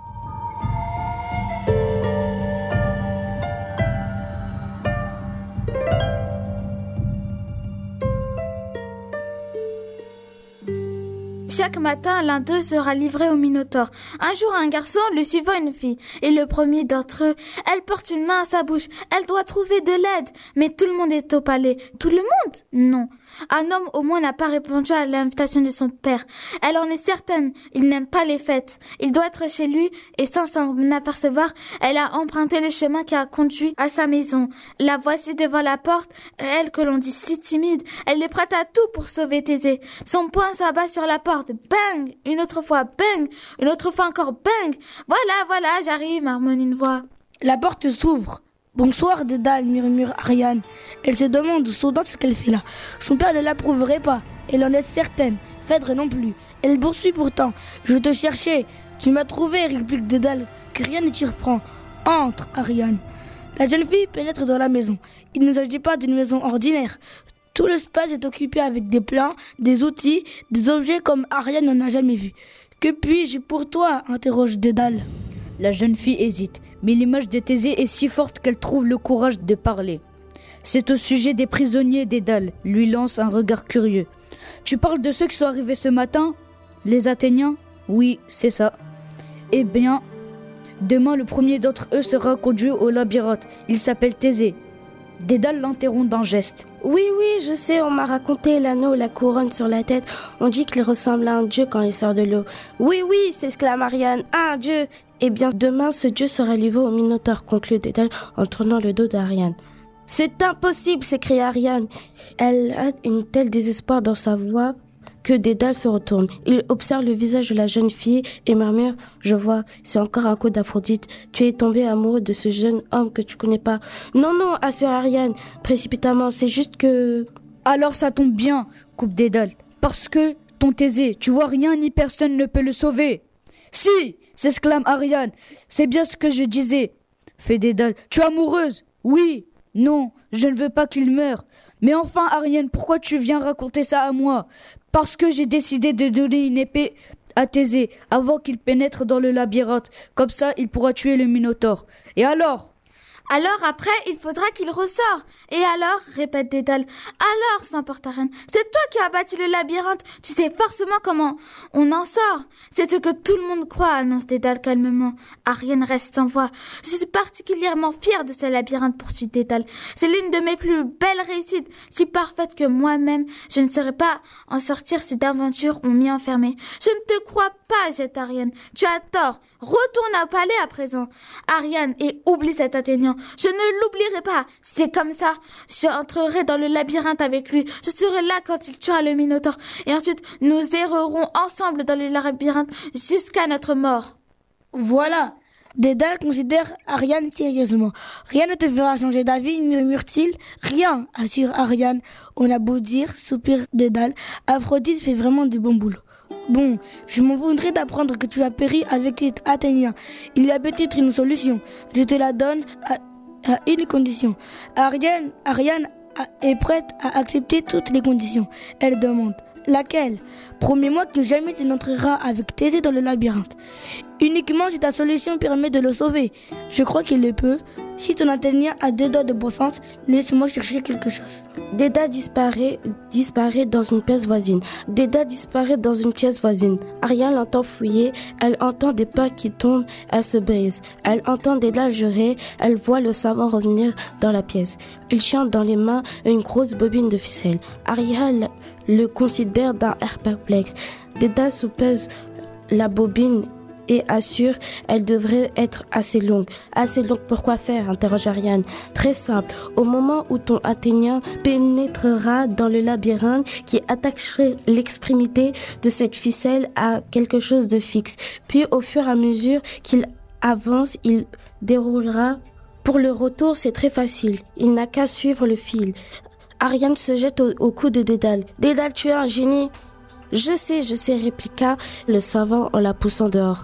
Chaque matin, l'un d'eux sera livré au Minotaure. Un jour, un garçon, le suivant une fille. Et le premier d'entre eux, elle porte une main à sa bouche. Elle doit trouver de l'aide. Mais tout le monde est au palais. Tout le monde? Non. Un homme au moins n'a pas répondu à l'invitation de son père. Elle en est certaine, il n'aime pas les fêtes. Il doit être chez lui et sans s'en apercevoir, elle a emprunté le chemin qui a conduit à sa maison. La voici devant la porte, elle que l'on dit si timide, elle est prête à tout pour sauver Thésée. Son poing s'abat sur la porte, bang! Une autre fois, bang! Une autre fois encore, bang! Voilà, voilà, j'arrive, marmonne une voix. La porte s'ouvre. Bonsoir, Dédale, murmure Ariane. Elle se demande soudain ce qu'elle fait là. Son père ne l'approuverait pas, elle en est certaine. Phèdre non plus. Elle poursuit pourtant. Je te cherchais. Tu m'as trouvé, réplique Dédale, que rien ne t'y reprend. Entre, Ariane. La jeune fille pénètre dans la maison. Il ne s'agit pas d'une maison ordinaire. Tout l'espace est occupé avec des plans, des outils, des objets comme Ariane n'en a jamais vu. Que puis-je pour toi, interroge Dédale. La jeune fille hésite, mais l'image de Thésée est si forte qu'elle trouve le courage de parler. C'est au sujet des prisonniers Dédale, lui lance un regard curieux. Tu parles de ceux qui sont arrivés ce matin? Les Athéniens? Oui, c'est ça. Eh bien, demain le premier d'entre eux sera conduit au labyrinthe. Il s'appelle Thésée. Dédale l'interrompt d'un geste. Oui, oui, je sais, on m'a raconté l'anneau, la couronne sur la tête. On dit qu'il ressemble à un dieu quand il sort de l'eau. Oui, oui, s'exclame Ariane, un dieu. Eh bien, demain, ce dieu sera livré au Minotaure, conclut Dédale en tournant le dos d'Ariane. C'est impossible, s'écrie Ariane. Elle a une telle désespoir dans sa voix que Dédale se retourne. Il observe le visage de la jeune fille et murmure « Je vois, c'est encore un coup d'Aphrodite. Tu es tombé amoureux de ce jeune homme que tu connais pas. » « Non, non, assure Ariane, précipitamment, c'est juste que... » « Alors ça tombe bien, coupe Dédale, parce que ton Thésée, tu vois, rien ni personne ne peut le sauver. »« Si !» s'exclame Ariane. « C'est bien ce que je disais. » fait Dédale. « Tu es amoureuse ? Oui. Non, je ne veux pas qu'il meure. Mais enfin, Ariane, pourquoi tu viens raconter ça à moi ? Parce que j'ai décidé de donner une épée à Thésée avant qu'il pénètre dans le labyrinthe. Comme ça, il pourra tuer le Minotaure. Et alors ? Alors après, il faudra qu'il ressort. Et alors, répète Dédale. Alors, s'emporte Ariane, c'est toi qui as bâti le labyrinthe. Tu sais forcément comment on en sort. C'est ce que tout le monde croit, annonce Dédale calmement. Ariane reste sans voix. Je suis particulièrement fière de ce labyrinthe, poursuit Dédale. C'est l'une de mes plus belles réussites, si parfaite que moi-même, je ne saurais pas en sortir si d'aventures on m'y enfermé. Je ne te crois pas, jette Ariane. Tu as tort. Retourne au palais à présent, Ariane, et oublie cet Athénien. Je ne l'oublierai pas. Si c'est comme ça, j'entrerai dans le labyrinthe avec lui. Je serai là quand il tuera le Minotaure. Et ensuite, nous errerons ensemble dans le labyrinthe jusqu'à notre mort. Voilà. Dédale considère Ariane sérieusement. Rien ne te fera changer d'avis, murmure-t-il. Rien, assure Ariane. On a beau dire, soupire Dédale, Aphrodite fait vraiment du bon boulot. Bon, je m'en voudrais d'apprendre que tu as péri avec les Athéniens. Il y a peut-être une solution. Je te la donne à, à une condition. Ariane, Ariane est prête à accepter toutes les conditions. Elle demande. Laquelle ? Promets-moi que jamais tu n'entreras avec Thésée dans le labyrinthe. Uniquement si ta solution permet de le sauver. Je crois qu'il le peut. Si ton Athénien a deux doigts de bon sens, laisse-moi chercher quelque chose. Dédale disparaît, disparaît dans une pièce voisine. Dédale disparaît dans une pièce voisine. Ariane l'entend fouiller. Elle entend des pas qui tombent. Elle se brise. Elle entend Dédale jurer. Elle voit le savant revenir dans la pièce. Il tient dans les mains une grosse bobine de ficelle. Ariane le considère d'un air perplexe. Dédale soupèse la bobine et assure elle devrait être assez longue. Assez longue pour quoi faire, interroge Ariane. Très simple. Au moment où ton Athénien pénétrera dans le labyrinthe qui attacherait l'extrémité de cette ficelle à quelque chose de fixe. Puis au fur et à mesure qu'il avance, il déroulera. Pour le retour, c'est très facile. Il n'a qu'à suivre le fil. Ariane se jette au, au cou de Dédale. Dédale, tu es un génie. Je sais, je sais, répliqua le savant en la poussant dehors.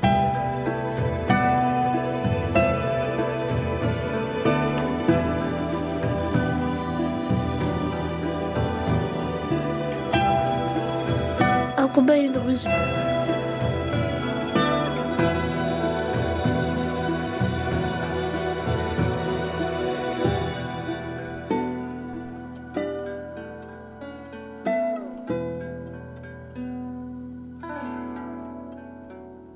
Un combat et une ruse.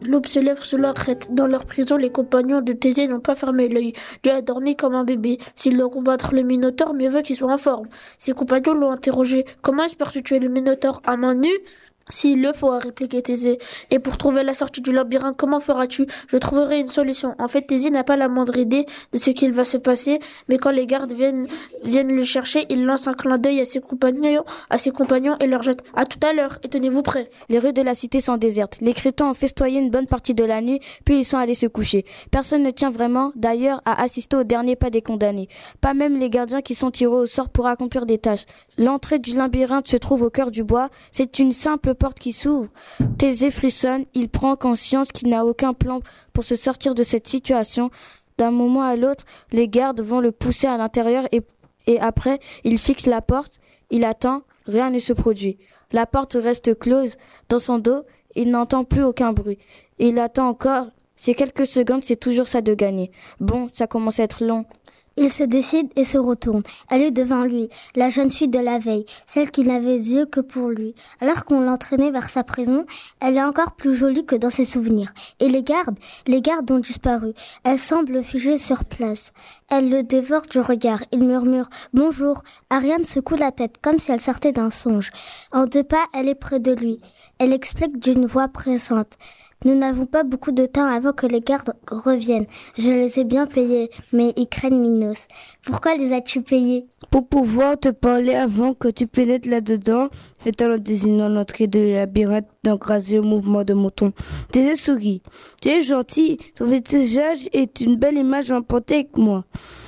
L'aube se lève sous la traite. Dans leur prison, les compagnons de Thésée n'ont pas fermé l'œil. Dieu a dormi comme un bébé. S'il doit combattre le Minotaure, mieux vaut qu'il soit en forme. Ses compagnons l'ont interrogé. Comment espères-tu tuer le Minotaure à main nue ? S'il le faut, a répliqué Thésée. Et pour trouver la sortie du labyrinthe, comment feras-tu ? Je trouverai une solution. En fait, Thésée n'a pas la moindre idée de ce qu'il va se passer, mais quand les gardes viennent, viennent le chercher, il lance un clin d'œil à ses compagnons, à ses compagnons et leur jette « À tout à l'heure, et tenez-vous prêts !» Les rues de la cité sont désertes. Les crétins ont festoyé une bonne partie de la nuit, puis ils sont allés se coucher. Personne ne tient vraiment, d'ailleurs, à assister au dernier pas des condamnés. Pas même les gardiens qui sont tirés au sort pour accomplir des tâches. L'entrée du labyrinthe se trouve au cœur du bois. C'est une simple porte qui s'ouvre. Thésée frissonne, il prend conscience qu'il n'a aucun plan pour se sortir de cette situation. D'un moment à l'autre, les gardes vont le pousser à l'intérieur et, et après, il fixe la porte, il attend, rien ne se produit. La porte reste close. Dans son dos, il n'entend plus aucun bruit. Il attend encore. Ces quelques secondes, c'est toujours ça de gagner. Bon, ça commence à être long. Il se décide et se retourne. Elle est devant lui, la jeune fille de la veille, celle qui n'avait yeux que pour lui. Alors qu'on l'entraînait vers sa prison, elle est encore plus jolie que dans ses souvenirs. Et les gardes, les gardes ont disparu. Elle semble figée sur place. Elle le dévore du regard. Il murmure « Bonjour ». Ariane secoue la tête comme si elle sortait d'un songe. En deux pas, elle est près de lui. Elle explique d'une voix pressante. Nous n'avons pas beaucoup de temps avant que les gardes reviennent. Je les ai bien payés, mais ils craignent Minos. Pourquoi les as-tu payés ? Pour pouvoir te parler avant que tu pénètres là-dedans, fait-elle en désignant l'entrée de labyrinthe d'un gracieux mouvement de mouton. Thésée sourit. Tu es gentil, ton visage est une belle image emportée avec moi.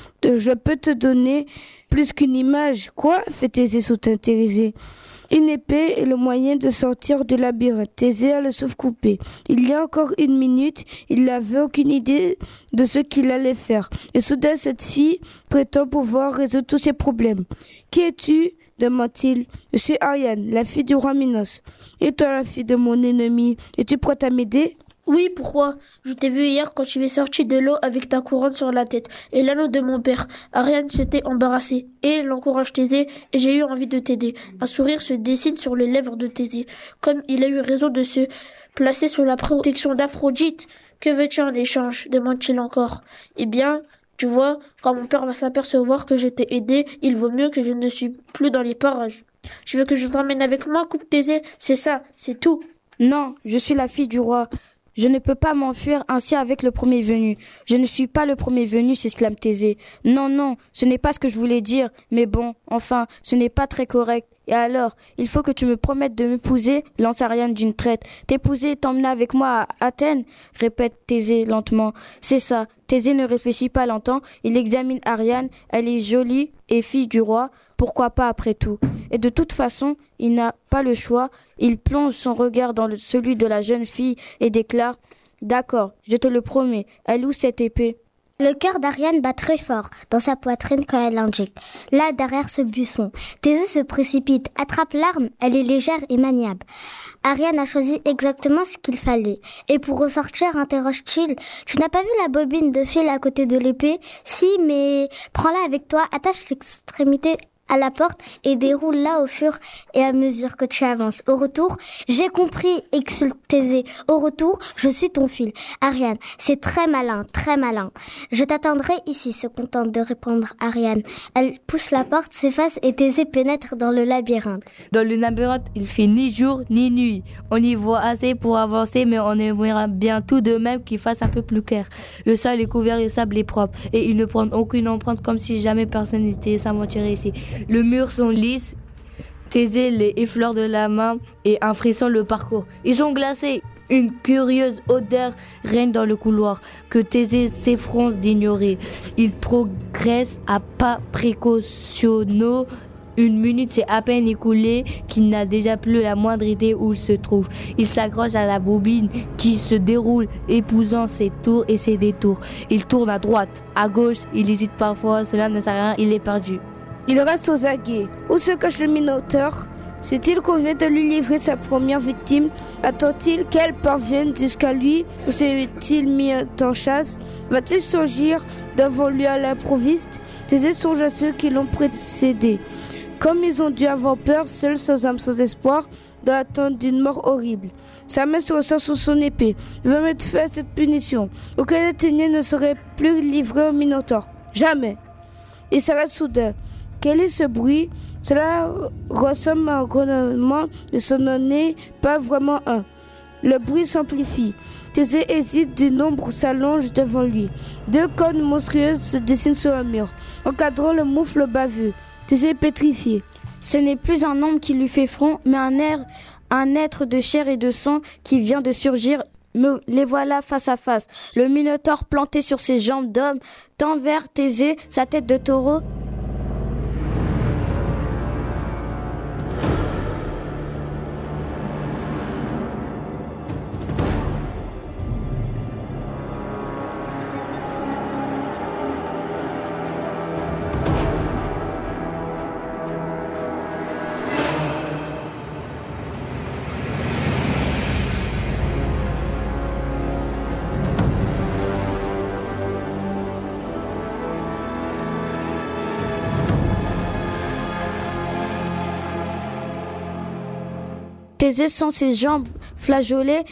Je peux te donner plus qu'une image. Quoi ? Fait Thésée sous-intéressé. Une épée est le moyen de sortir du labyrinthe. Thésée a le souffle coupé. Il y a encore une minute, il n'avait aucune idée de ce qu'il allait faire. Et soudain, cette fille prétend pouvoir résoudre tous ses problèmes. « Qui es-tu » demande-t-il. « Je suis Ariane, la fille du roi Minos. Et toi, la fille de mon ennemi, es-tu prête à m'aider ?» Oui, pourquoi ? Je t'ai vu hier quand tu es sorti de l'eau avec ta couronne sur la tête et l'anneau de mon père. Ariane s'était embarrassée et l'encourage Thésée et j'ai eu envie de t'aider. Un sourire se dessine sur les lèvres de Thésée. Comme il a eu raison de se placer sous la protection d'Aphrodite. Que veux-tu en échange ? Demande-t-il encore. Eh bien, tu vois, quand mon père va s'apercevoir que je t'ai aidé, il vaut mieux que je ne suis plus dans les parages. Tu veux que je t'emmène avec moi, coupe Thésée ? C'est ça, c'est tout. Non, je suis la fille du roi. Je ne peux pas m'enfuir ainsi avec le premier venu. Je ne suis pas le premier venu, s'exclame Thésée. Non, non, ce n'est pas ce que je voulais dire. Mais bon, enfin, ce n'est pas très correct. Et alors, il faut que tu me promettes de m'épouser, lance Ariane d'une traite. T'épouser et t'emmener avec moi à Athènes, répète Thésée lentement. C'est ça. Thésée ne réfléchit pas longtemps. Il examine Ariane. Elle est jolie et fille du roi. Pourquoi pas après tout ? Et de toute façon, il n'a pas le choix. Il plonge son regard dans le, celui de la jeune fille et déclare « D'accord, je te le promets. Elle où cette épée ?» Le cœur d'Ariane bat très fort dans sa poitrine quand elle l'indique. Là, derrière ce buisson, Thésée se précipite, attrape l'arme, elle est légère et maniable. Ariane a choisi exactement ce qu'il fallait. Et pour ressortir, interroge-t-il, « Tu n'as pas vu la bobine de fil à côté de l'épée ? Si, mais prends-la avec toi, attache l'extrémité à la porte et déroule-la au fur et à mesure que tu avances. Au retour, j'ai compris, exulte Thésée. Au retour, je suis ton fil. Ariane, c'est très malin, très malin. Je t'attendrai ici, se contente de répondre Ariane. Elle pousse la porte, s'efface et Thésée pénètre dans le labyrinthe. Dans le labyrinthe, il fait ni jour ni nuit. On y voit assez pour avancer, mais on aimerait bien tout de même qu'il fasse un peu plus clair. Le sol est couvert de sable et propre, et ils ne prennent aucune empreinte comme si jamais personne n'était s'aventurer ici. Le mur sont lisses, Thésée les effleure de la main et un frisson le parcourt. Ils sont glacés. Une curieuse odeur règne dans le couloir que Thésée s'efforce d'ignorer. Il progresse à pas précautionneux. Une minute s'est à peine écoulée qu'il n'a déjà plus la moindre idée où il se trouve. Il s'accroche à la bobine qui se déroule, épousant ses tours et ses détours. Il tourne à droite, à gauche, il hésite parfois, cela ne sert à rien, il est perdu. Il reste aux aguets. Où se cache le Minotaure ? Sait-il qu'on vient de lui livrer sa première victime ? Attend-il qu'elle parvienne jusqu'à lui ? Ou s'est-il mis en chasse ? Va-t-il surgir devant lui à l'improviste ? Thésée songe à ceux qui l'ont précédé. Comme ils ont dû avoir peur, seuls, sans âme, sans espoir, dans l'attente d'une mort horrible. Sa main se ressent sur son épée. Il veut mettre fin à cette punition. Aucun Athénien ne serait plus livré au Minotaure. Jamais. Il s'arrête soudain. Quel est ce bruit? Cela ressemble à un grognement, mais ce n'en est pas vraiment un. Le bruit s'amplifie. Thésée hésite, d'une ombre s'allonge devant lui. Deux cornes monstrueuses se dessinent sur un mur, encadrant le moufle baveux. Thésée est pétrifié. Ce n'est plus un homme qui lui fait front, mais un, air, un être de chair et de sang qui vient de surgir. Me, les voilà face à face. Le Minotaure planté sur ses jambes d'homme tend vers Thésée sa tête de taureau. Thésée sent ses jambes flageoler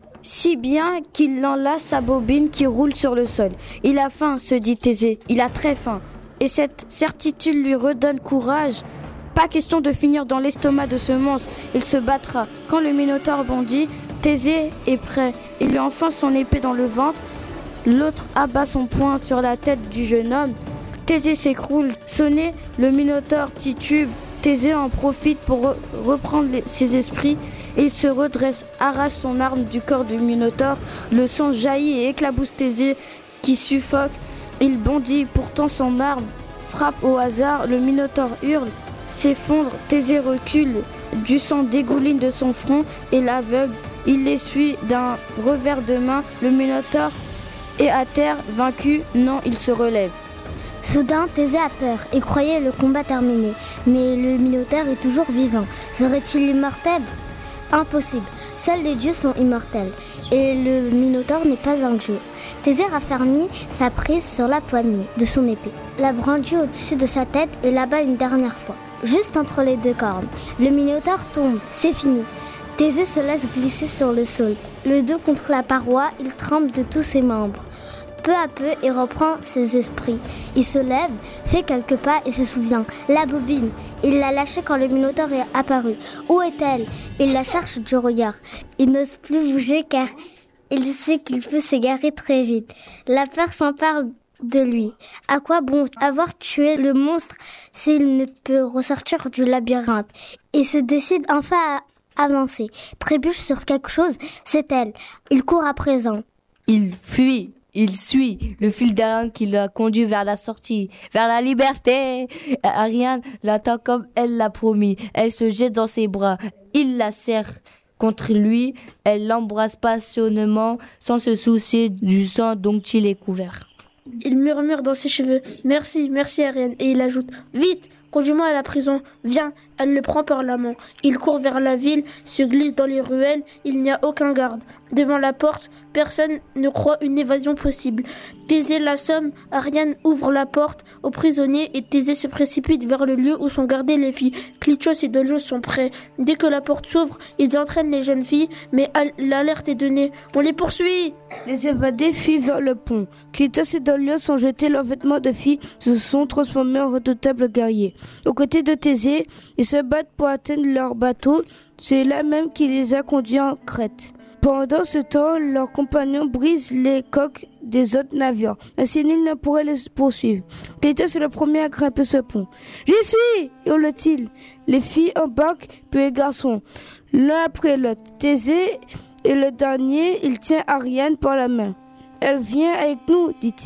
si bien qu'il enlace sa bobine qui roule sur le sol. Il a faim, se dit Thésée, il a très faim. Et cette certitude lui redonne courage. Pas question de finir dans l'estomac de ce monstre, il se battra. Quand le Minotaure bondit, Thésée est prêt. Il lui enfonce son épée dans le ventre. L'autre abat son poing sur la tête du jeune homme. Thésée s'écroule. Sonné, le Minotaure titube. Thésée en profite pour re- reprendre les, ses esprits et il se redresse, arrache son arme du corps du Minotaure. Le sang jaillit et éclabousse Thésée qui suffoque. Il bondit, pourtant son arme frappe au hasard. Le Minotaure hurle, s'effondre. Thésée recule, du sang dégouline de son front et l'aveugle. Il l'essuie d'un revers de main. Le Minotaure est à terre, vaincu. Non, il se relève. Soudain, Thésée a peur et croyait le combat terminé. Mais le Minotaure est toujours vivant. Serait-il immortel? Impossible. Seuls les dieux sont immortels. Et le Minotaure n'est pas un dieu. Thésée raffermit sa prise sur la poignée de son épée, la brandit au-dessus de sa tête et l'abat une dernière fois, juste entre les deux cornes. Le Minotaure tombe. C'est fini. Thésée se laisse glisser sur le sol. Le dos contre la paroi, il tremble de tous ses membres. Peu à peu, il reprend ses esprits. Il se lève, fait quelques pas et se souvient. La bobine, il l'a lâchée quand le Minotaure est apparu. Où est-elle? Il la cherche du regard. Il n'ose plus bouger car il sait qu'il peut s'égarer très vite. La peur s'empare de lui. À quoi bon avoir tué le monstre s'il ne peut ressortir du labyrinthe? Il se décide enfin à avancer. Trébuche sur quelque chose, c'est elle. Il court à présent. Il fuit. Il suit le fil d'Ariane qui l'a conduit vers la sortie, vers la liberté. Ariane l'attend comme elle l'a promis. Elle se jette dans ses bras. Il la serre contre lui. Elle l'embrasse passionnément sans se soucier du sang dont il est couvert. Il murmure dans ses cheveux « Merci, merci Ariane » et il ajoute « Vite, conduis-moi à la prison, viens !» Elle le prend par la main. Il court vers la ville, se glisse dans les ruelles, il n'y a aucun garde. Devant la porte, personne ne croit une évasion possible. Thésée l'assomme, Ariane ouvre la porte aux prisonniers et Thésée se précipite vers le lieu où sont gardées les filles. Klitschos et Dolios sont prêts. Dès que la porte s'ouvre, ils entraînent les jeunes filles, mais l'alerte est donnée. On les poursuit! Les évadés fuient vers le pont. Klitschos et Dolios ont jeté leurs vêtements de filles, se sont transformés en redoutables guerriers. Aux côtés de Thésée, ils se battent pour atteindre leur bateau. C'est là même qui les a conduits en Crète. Pendant ce temps, leurs compagnons brisent les coques des autres navires. Ainsi, nul ne pourrait les poursuivre. Klitschos est le premier à grimper ce pont. « J'y suis !» hurle-t-il. Les filles embarquent, puis les garçons, l'un après l'autre. Thésée est le dernier, il tient Ariane par la main. « Elle vient avec nous, dit-il. »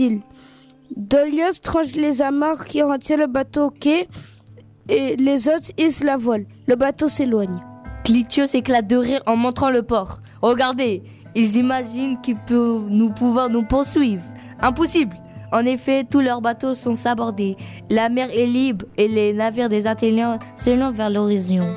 Dolios tranche les amarres qui retiennent le bateau au quai et les autres hissent la voile. Le bateau s'éloigne. Klitschos éclate de rire en montrant le port. Regardez, ils imaginent qu'ils peuvent nous pouvoir nous poursuivre. Impossible. En effet, tous leurs bateaux sont sabordés. La mer est libre et les navires des Athéniens s'élancent vers l'horizon.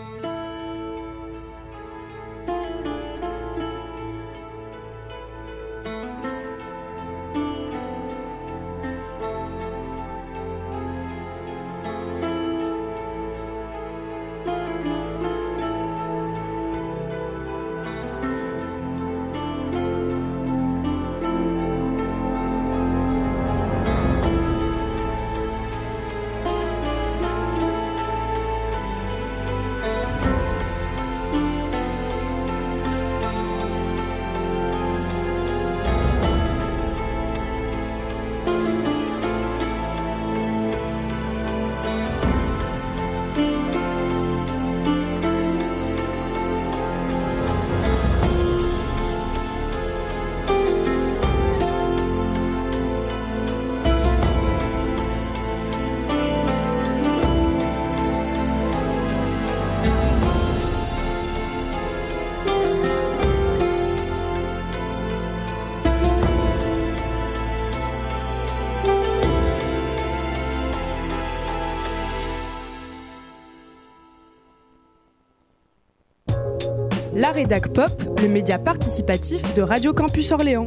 La Rédac Pop, le média participatif de Radio Campus Orléans.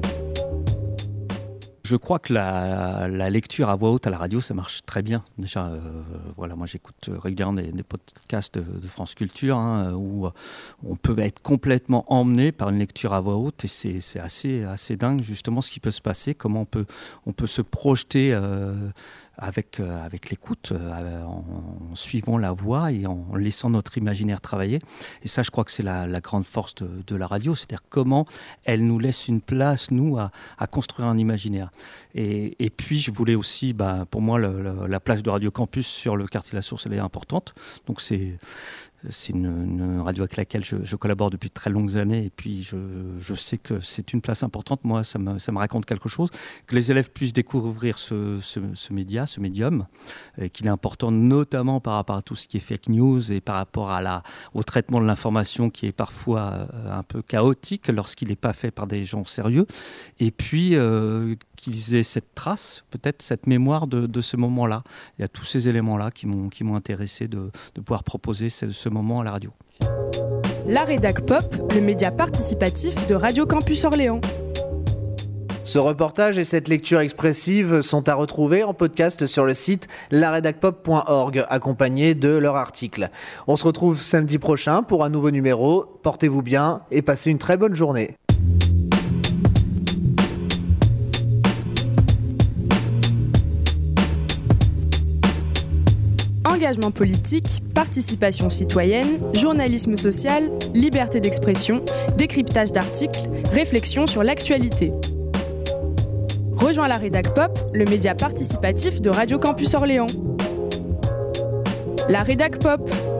Je crois que la, la lecture à voix haute à la radio, ça marche très bien. Déjà, euh, voilà, moi j'écoute régulièrement des, des podcasts de, de France Culture hein, où on peut être complètement emmené par une lecture à voix haute et c'est, c'est assez, assez dingue justement ce qui peut se passer, comment on peut, on peut se projeter euh, avec, euh, avec l'écoute, euh, en, en suivant la voix et en laissant notre imaginaire travailler. Et ça, je crois que c'est la, la grande force de, de la radio, c'est-à-dire comment elle nous laisse une place, nous, à, à construire un imaginaire. Et, et puis, je voulais aussi, bah, pour moi, le, le, la place de Radio Campus sur le quartier La Source, elle est importante. Donc, c'est... C'est une, une radio avec laquelle je, je collabore depuis de très longues années et puis je, je sais que c'est une place importante. Moi, ça me, ça me raconte quelque chose. Que les élèves puissent découvrir ce, ce, ce média, ce médium, et qu'il est important notamment par rapport à tout ce qui est fake news et par rapport à la, au traitement de l'information qui est parfois euh, un peu chaotique lorsqu'il n'est pas fait par des gens sérieux. Et puis, euh, qu'ils aient cette trace, peut-être cette mémoire de, de ce moment-là. Il y a tous ces éléments-là qui m'ont, qui m'ont intéressé de, de pouvoir proposer ce, ce moment à la radio. La Rédac Pop, le média participatif de Radio Campus Orléans. Ce reportage et cette lecture expressive sont à retrouver en podcast sur le site la redac pop point org, accompagnés de leur article. On se retrouve samedi prochain pour un nouveau numéro. Portez-vous bien et passez une très bonne journée. Engagement politique, participation citoyenne, journalisme social, liberté d'expression, décryptage d'articles, réflexion sur l'actualité. Rejoins la Rédac Pop, le média participatif de Radio Campus Orléans. La Rédac Pop.